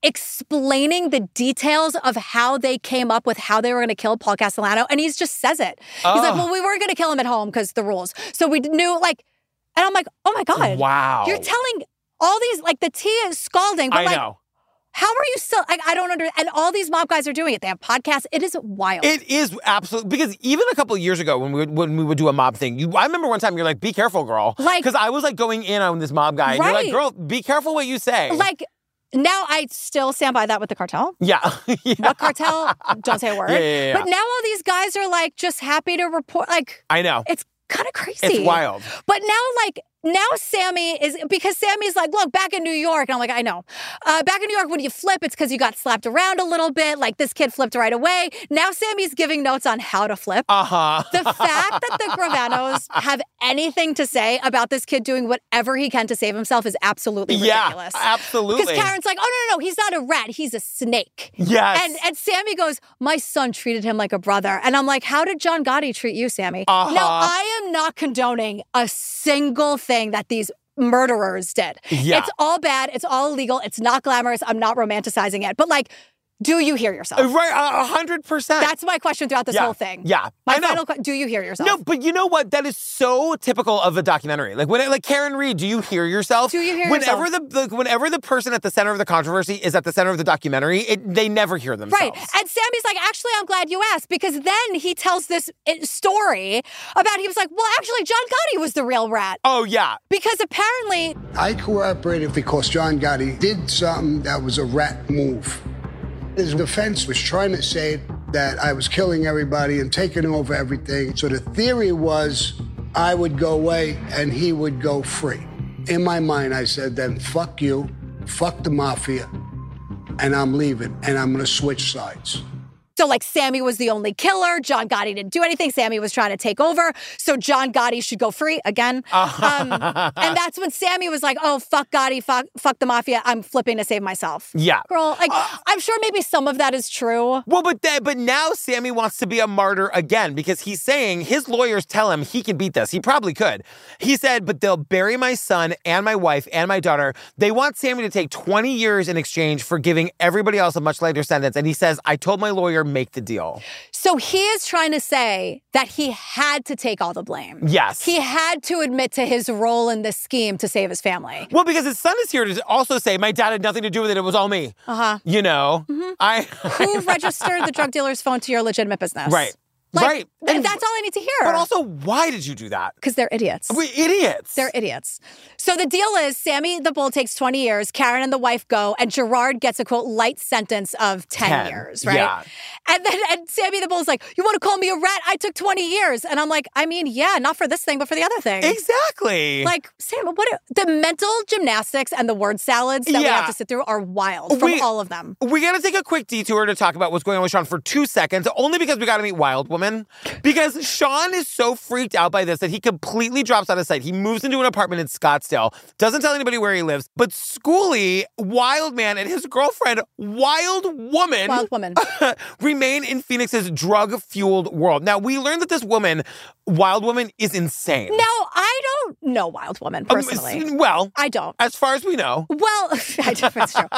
explaining the details of how they came up with how they were going to kill Paul Castellano. And he just says it. He's Oh. like, well, we weren't going to kill him at home because the rules. So we knew, like, and I'm like, oh my God. Wow. You're telling all these, like, the tea is scalding. But I like, know. how are you still, like, I don't understand. And all these mob guys are doing it. They have podcasts. It is wild. It is absolutely, because even a couple of years ago when we would, when we would do a mob thing, you, I remember one time you're like, be careful, girl. Like- because I was like going in on this mob guy. And you're like, Right. girl, be careful what you say. Like, now I still stand by that with the cartel. yeah. yeah. What cartel? Don't say a word. Yeah, yeah, yeah. But now all these guys are like just happy to report. Like, I know. it's kind of crazy. It's wild. But now, like, now Sammy is, because Sammy's like, look, back in New York. And I'm like, I know. Uh, back in New York, when you flip, it's because you got slapped around a little bit. Like, this kid flipped right away. Now Sammy's giving notes on how to flip. Uh-huh. The fact that the Gravanos have anything to say about this kid doing whatever he can to save himself is absolutely Yeah, ridiculous. absolutely. Because Karen's like, oh, no, no, no, he's not a rat. He's a snake. Yes. And and Sammy goes, my son treated him like a brother. And I'm like, how did John Gotti treat you, Sammy? Uh-huh. Now, I am not condoning a single thing that these murderers did. Yeah. It's all bad. It's all illegal. It's not glamorous. I'm not romanticizing it. But like, do you hear yourself? Right, a hundred percent. That's my question throughout this Yeah, whole thing. yeah, My I know. final question, do you hear yourself? No, but you know what? That is so typical of a documentary. Like when, like Karen Reed, do you hear yourself? Do you hear whenever yourself? the, the whenever the person at the center of the controversy is at the center of the documentary, it, they never hear themselves. Right. And Sammy's like, actually, I'm glad you asked, because then he tells this uh, story about, he was like, well, actually, John Gotti was the real rat. Oh, yeah. Because apparently, I cooperated because John Gotti did something that was a rat move. His defense was trying to say that I was killing everybody and taking over everything. So the theory was I would go away and he would go free. In my mind, I said, then fuck you, fuck the mafia, and I'm leaving, and I'm gonna switch sides. so like Sammy was the only killer. John Gotti didn't do anything. Sammy was trying to take over. So John Gotti should go free again. Um, and that's when Sammy was like, oh, fuck Gotti, fuck, fuck the mafia. I'm flipping to save myself. Yeah. Girl, like, I'm sure maybe some of that is true. Well, but that, but now Sammy wants to be a martyr again because he's saying his lawyers tell him he can beat this. He probably could. He said, but they'll bury my son and my wife and my daughter. They want Sammy to take twenty years in exchange for giving everybody else a much lighter sentence. And he says, I told my lawyer, make the deal. So he is trying to say that he had to take all the blame. Yes. He had to admit to his role in this scheme to save his family. Well, because his son is here to also say, my dad had nothing to do with it. It was all me. Uh-huh. You know, Mhm. I. Who registered the drug dealer's phone to your legitimate business? Right. Like, right. th- And- that's all I need to hear. But also, why did you do that? Because they're idiots. We idiots. They're idiots. So the deal is Sammy the Bull takes twenty years, Karen and the wife go, and Gerard gets a, quote, light sentence of ten, ten years, right? Yeah. And then and Sammy the Bull's like, you want to call me a rat? I took twenty years. And I'm like, I mean, yeah, not for this thing, but for the other thing. Exactly. Like, Sam, what are, the mental gymnastics and the word salads that we Yeah. have to sit through are wild from We- all of them. We got to take a quick detour to talk about what's going on with Sean for two seconds, only because we got to meet Wild Woman. Because Sean is so freaked out by this that he completely drops out of sight. He moves into an apartment in Scottsdale, doesn't tell anybody where he lives. But Schoolie, Wild Man, and his girlfriend, Wild Woman, Wild Woman, remain in Phoenix's drug-fueled world. Now, we learned that this woman, Wild Woman, is insane. Now, I don't know Wild Woman Um, personally. well, I don't. As far as we know. Well, I don't, it's true.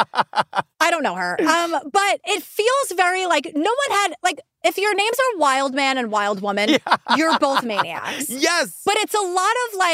I don't know her. Um, but it feels very like no one had, like, if your names are Wild Man and Wild Woman, Yeah. you're both maniacs. Yes. But it's a lot of like,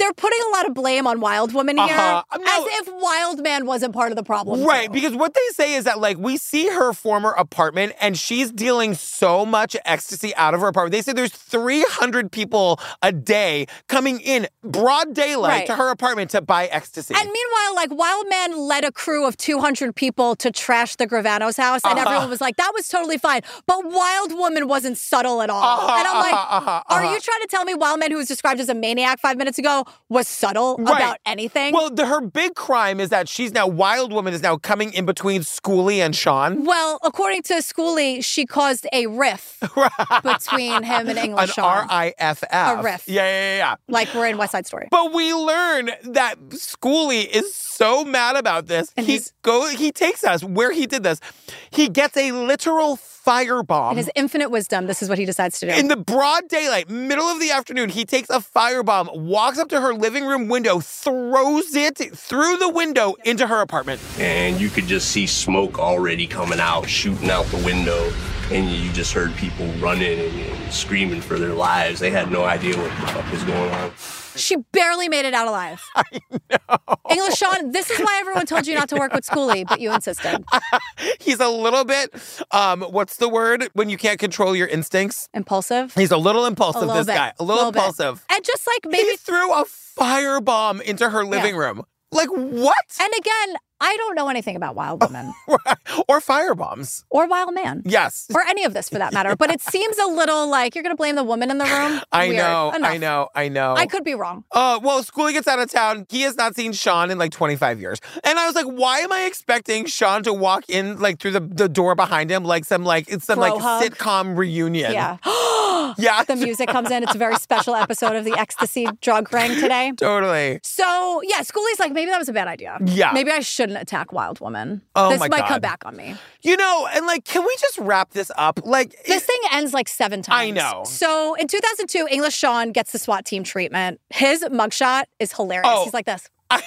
they're putting a lot of blame on Wild Woman here, Uh-huh. as if Wild Man wasn't part of the problem. Right, too. because what they say is that, like, we see her former apartment and she's dealing so much ecstasy out of her apartment. They say there's three hundred people a day coming in broad daylight Right. to her apartment to buy ecstasy. And meanwhile, like, Wild Man led a crew of two hundred people to trash the Gravano's house, and Uh-huh. everyone was like, that was totally fine. But Wild Woman wasn't subtle at all. Uh-huh, and I'm like, uh-huh, uh-huh, are uh-huh. you trying to tell me Wild Man, who was described as a maniac five minutes ago, was subtle Right. about anything? Well, the, her big crime is that she's now, Wild Woman is now coming in between Schoolie and Sean. Well, according to Schoolie, she caused a riff between him and English An Sean. R I F F. A riff. Yeah, yeah, yeah, yeah. Like we're in West Side Story. But we learn that Schoolie is so mad about this. And he he's- go he takes us where he did this. He gets a literal firebomb. In his infinite wisdom, this is what he decides to do. In the broad daylight, middle of the afternoon, he takes a firebomb, walks up to her living room window, throws it through the window into her apartment. And you could just see smoke already coming out, shooting out the window. And you just heard people running and, and screaming for their lives. They had no idea what the fuck was going on. She barely made it out alive. I know. English Sean, this is why everyone told you not to work with Schoolie, but you insisted. He's a little bit, um, what's the word when you can't control your instincts? Impulsive? He's a little impulsive, A little this bit. guy. A little, Little bit. impulsive. And just like maybe He threw a firebomb into her living room. Like, what? And again, I don't know anything about Wild Woman. Or firebombs. Or Wild Man. Yes. Or any of this for that matter. But it seems a little like you're going to blame the woman in the room. I Weird. know, Enough. I know, I know. I could be wrong. Uh, well, Schoolie gets out of town. He has not seen Sean in like twenty-five years. And I was like, why am I expecting Sean to walk in like through the, the door behind him like some like it's some Bro like hug. sitcom reunion? Yeah. Yeah. The music comes in. It's a very special episode of the ecstasy drug ring today. Totally. So, yeah, Schoolie's like, maybe that was a bad idea. Yeah. Maybe I shouldn't attack Wild Woman. Oh this my might God. come back on me. You know, and like, can we just wrap this up? Like, This thing ends like seven times. I know. So in two thousand two, English Sean gets the SWAT team treatment. His mugshot is hilarious. Oh. He's like this.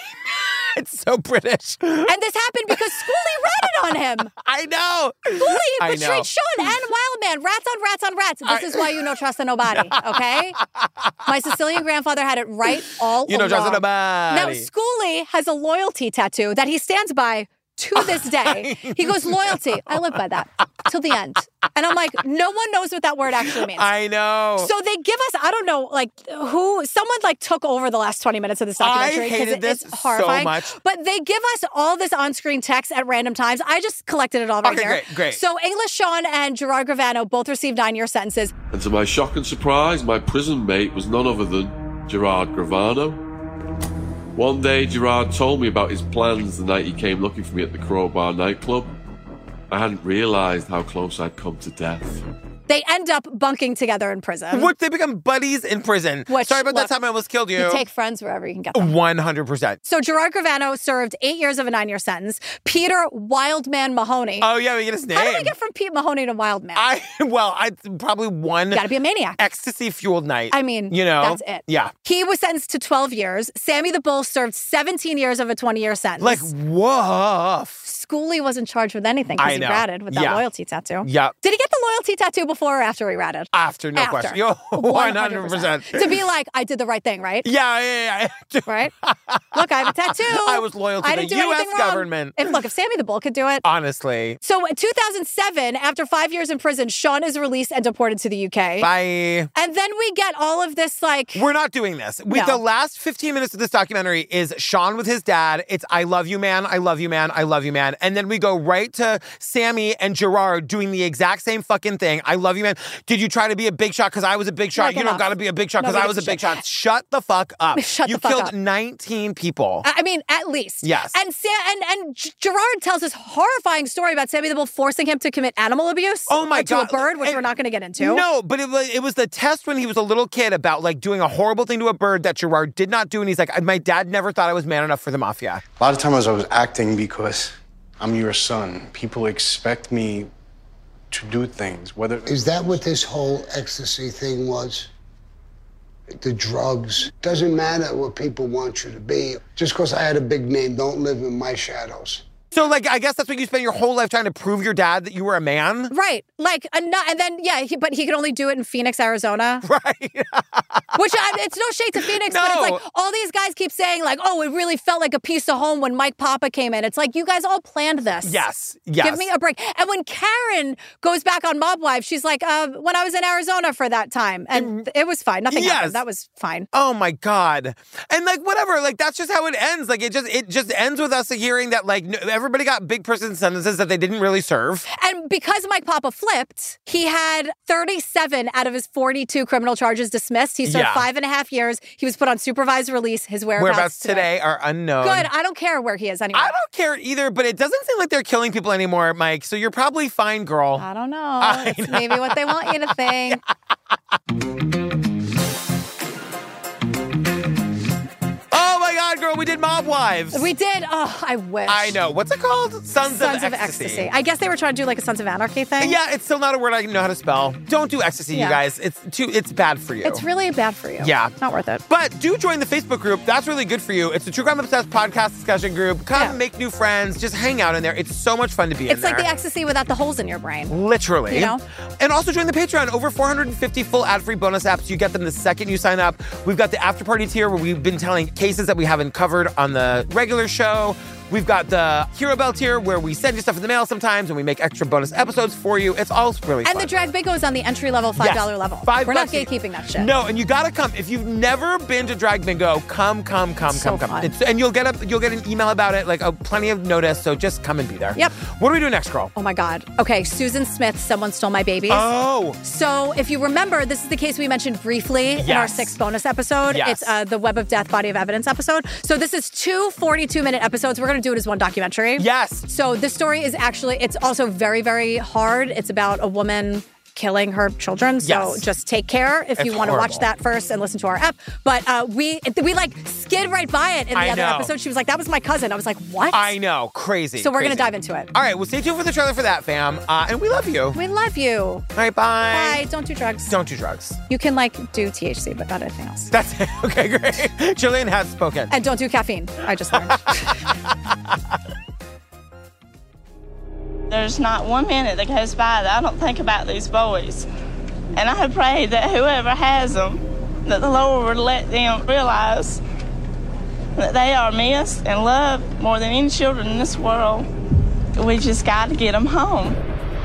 it's so British. And this happened because Schoolie ratted on him. I know. Schoolie I betrayed know. Sean and Wild Man. Rats on rats on rats. This is why you no trust in nobody, okay? My Sicilian grandfather had it right all You know, along. trust nobody. Now, Schoolie has a loyalty tattoo that he stands by to this day. He goes, loyalty. I live by that till the end. And I'm like, no one knows what that word actually means. I know. So they give us, I don't know, like who, someone like took over the last twenty minutes of this documentary. I 'cause hated it- this it's horrifying. so much. But they give us all this on-screen text at random times. I just collected it all right Okay, here. great, great. So English Sean and Gerard Gravano both received nine-year sentences. And to my shock and surprise, my prison mate was none other than Gerard Gravano. One day, Gerard told me about his plans the night he came looking for me at the Crowbar nightclub. I hadn't realised how close I'd come to death. They end up bunking together in prison. What, they become buddies in prison. Which, Sorry about look, that time I almost killed you. You take friends wherever you can get them. one hundred percent. So Gerard Gravano served eight years of a nine-year sentence. Peter Wildman Mahoney. Oh, yeah, we get his name. How do we get from Pete Mahoney to Wildman? I, well, I probably one Gotta be a maniac. ecstasy-fueled night. I mean, you know? that's it. Yeah. He was sentenced to twelve years. Sammy the Bull served seventeen years of a twenty-year sentence. Like, woof. Schoolie wasn't charged with anything I because he know. ratted with that Yeah. loyalty tattoo. Yep. Did he get the loyalty tattoo before or after he ratted? After, no After. question. Yo, one hundred percent. To be like, I did the right thing, right? Yeah, yeah, yeah. Right? Look, I have a tattoo. I was loyal to I the didn't do U S anything wrong. government. If, look, if Sammy the Bull could do it. Honestly. So in two thousand seven, after five years in prison, Sean is released and deported to the U K. Bye. And then we get all of this, like... We're not doing this. We, No. The last fifteen minutes of this documentary is Sean with his dad. It's I love you, man. I love you, man. I love you, man. And then we go right to Sammy and Gerard doing the exact same fucking thing. I love you, man. Did you try to be a big shot because I was a big shot? Like you don't enough. got to be a big shot because Nobody I was a gives a big shit. shot. Shut the fuck up. Shut you the fuck killed up. nineteen people. I mean, at least. Yes. And Sam, and and G- Gerard tells this horrifying story about Sammy the Bull forcing him to commit animal abuse. Oh my uh, to God. a bird, which And- we're not going to get into. No, but it was, it was the test when he was a little kid about like doing a horrible thing to a bird that Gerard did not do. And he's like, my dad never thought I was man enough for the mafia. A lot of times I was acting because I'm your son. People expect me to do things, whether... Is that what this whole ecstasy thing was? The drugs. Doesn't matter what people want you to be. Just because I had a big name, don't live in my shadows. So, like, I guess that's what you spent your whole life trying to prove your dad that you were a man? Right. Like, and, not, and then, yeah, he, but he could only do it in Phoenix, Arizona. Right. Which, I, it's no shade to Phoenix, No. but it's like all these guys keep saying like, oh, it really felt like a piece of home when Mike Papa came in. It's like, you guys all planned this. Yes, yes. Give me a break. And when Karen goes back on Mob Wives, she's like, uh, when I was in Arizona for that time. And it was fine. Nothing Yes. happened. That was fine. Oh my God. And like, whatever, like, that's just how it ends. Like, it just, it just ends with us hearing that, like, no- everybody got big person sentences that they didn't really serve. And because Mike Papa flipped, he had thirty-seven out of his forty-two criminal charges dismissed. He served Yeah. five and a half years. He was put on supervised release. His whereabouts, Whereabouts today are unknown. Good. I don't care where he is anymore. I don't care either, but it doesn't seem like they're killing people anymore, Mike. So you're probably fine, girl. I don't know. I It's know. maybe what they want you to think. Oh my God, girl, we did Mob Wives. We did. Oh, I wish. I know. What's it called? Sons, Sons of, of Ecstasy. Ecstasy. I guess they were trying to do like a Sons of Anarchy thing. Yeah, it's still not a word I know how to spell. Don't do ecstasy, Yeah. you guys. It's too. It's bad for you. It's really bad for you. Yeah. It's not worth it. But do join the Facebook group. That's really good for you. It's a True Crime Obsessed podcast discussion group. Come Yeah. make new friends. Just hang out in there. It's so much fun to be in It's there. like the ecstasy without the holes in your brain. Literally. You know? And also join the Patreon. Over four hundred fifty full ad-free bonus apps. You get them the second you sign up. We've got the after party tier where we've been telling cases that we haven't covered on the regular show. We've got the Hero Bell tier where we send you stuff in the mail sometimes and we make extra bonus episodes for you. It's all really And fun. the drag bingo is on the entry level five dollar Yes. level. Five We're not bucks a- gatekeeping that shit. No, and you gotta come. If you've never been to Drag Bingo, come, come, come, So come, come. fun. It's, and you'll get a you'll get an email about it, like a plenty of notice. So just come and be there. Yep. What do we do next, girl? Oh my God. Okay, Susan Smith, Someone Stole My Babies. Oh. So if you remember, this is the case we mentioned briefly in our Yes. sixth bonus episode. Yes. It's uh, the Web of Death Body of Evidence episode. So this is two forty-two minute episodes. We're going to do it as one documentary. Yes. So this story is actually, it's also very, very hard. It's about a woman killing her children. So Yes. just take care if It's you want to watch horrible. that first and listen to our ep. But uh, we we like skid right by it in the I other know. episode. She was like, that was my cousin. I was like, what? I know. Crazy. So we're going to crazy. dive into it. All right. Well, stay tuned for the trailer for that, fam. Uh, and we love you. We love you. All right. Bye. Bye. Don't do drugs. Don't do drugs. You can like do T H C, but not anything else. That's it. Okay, great. Jillian has spoken. And don't do caffeine. I just learned. There's not one minute that goes by that I don't think about these boys. And I pray that whoever has them, that the Lord would let them realize that they are missed and loved more than any children in this world. We just got to get them home.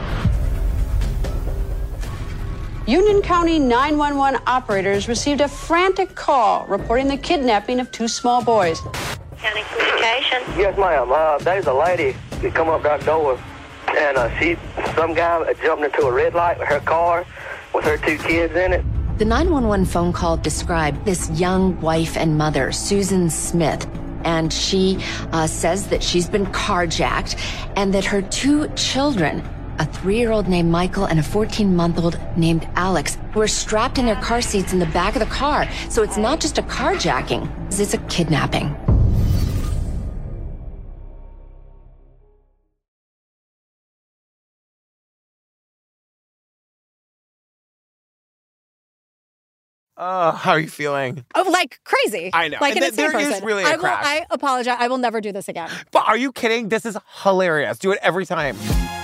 Union County nine one one operators received a frantic call reporting the kidnapping of two small boys. County Communication. Yes, ma'am. Uh, there's a lady that come up that door, and uh, she, some guy jumped into a red light with her car with her two kids in it. The nine one one phone call described this young wife and mother, Susan Smith, and she uh, says that she's been carjacked and that her two children, a three-year-old named Michael and a fourteen-month-old named Alex, were strapped in their car seats in the back of the car. So it's not just a carjacking, it's a kidnapping. Oh, how are you feeling? Oh, like crazy. I know. Like And an th- insane there is person. really a I will, crash. I apologize. I will never do this again. But are you kidding? This is hilarious. Do it every time.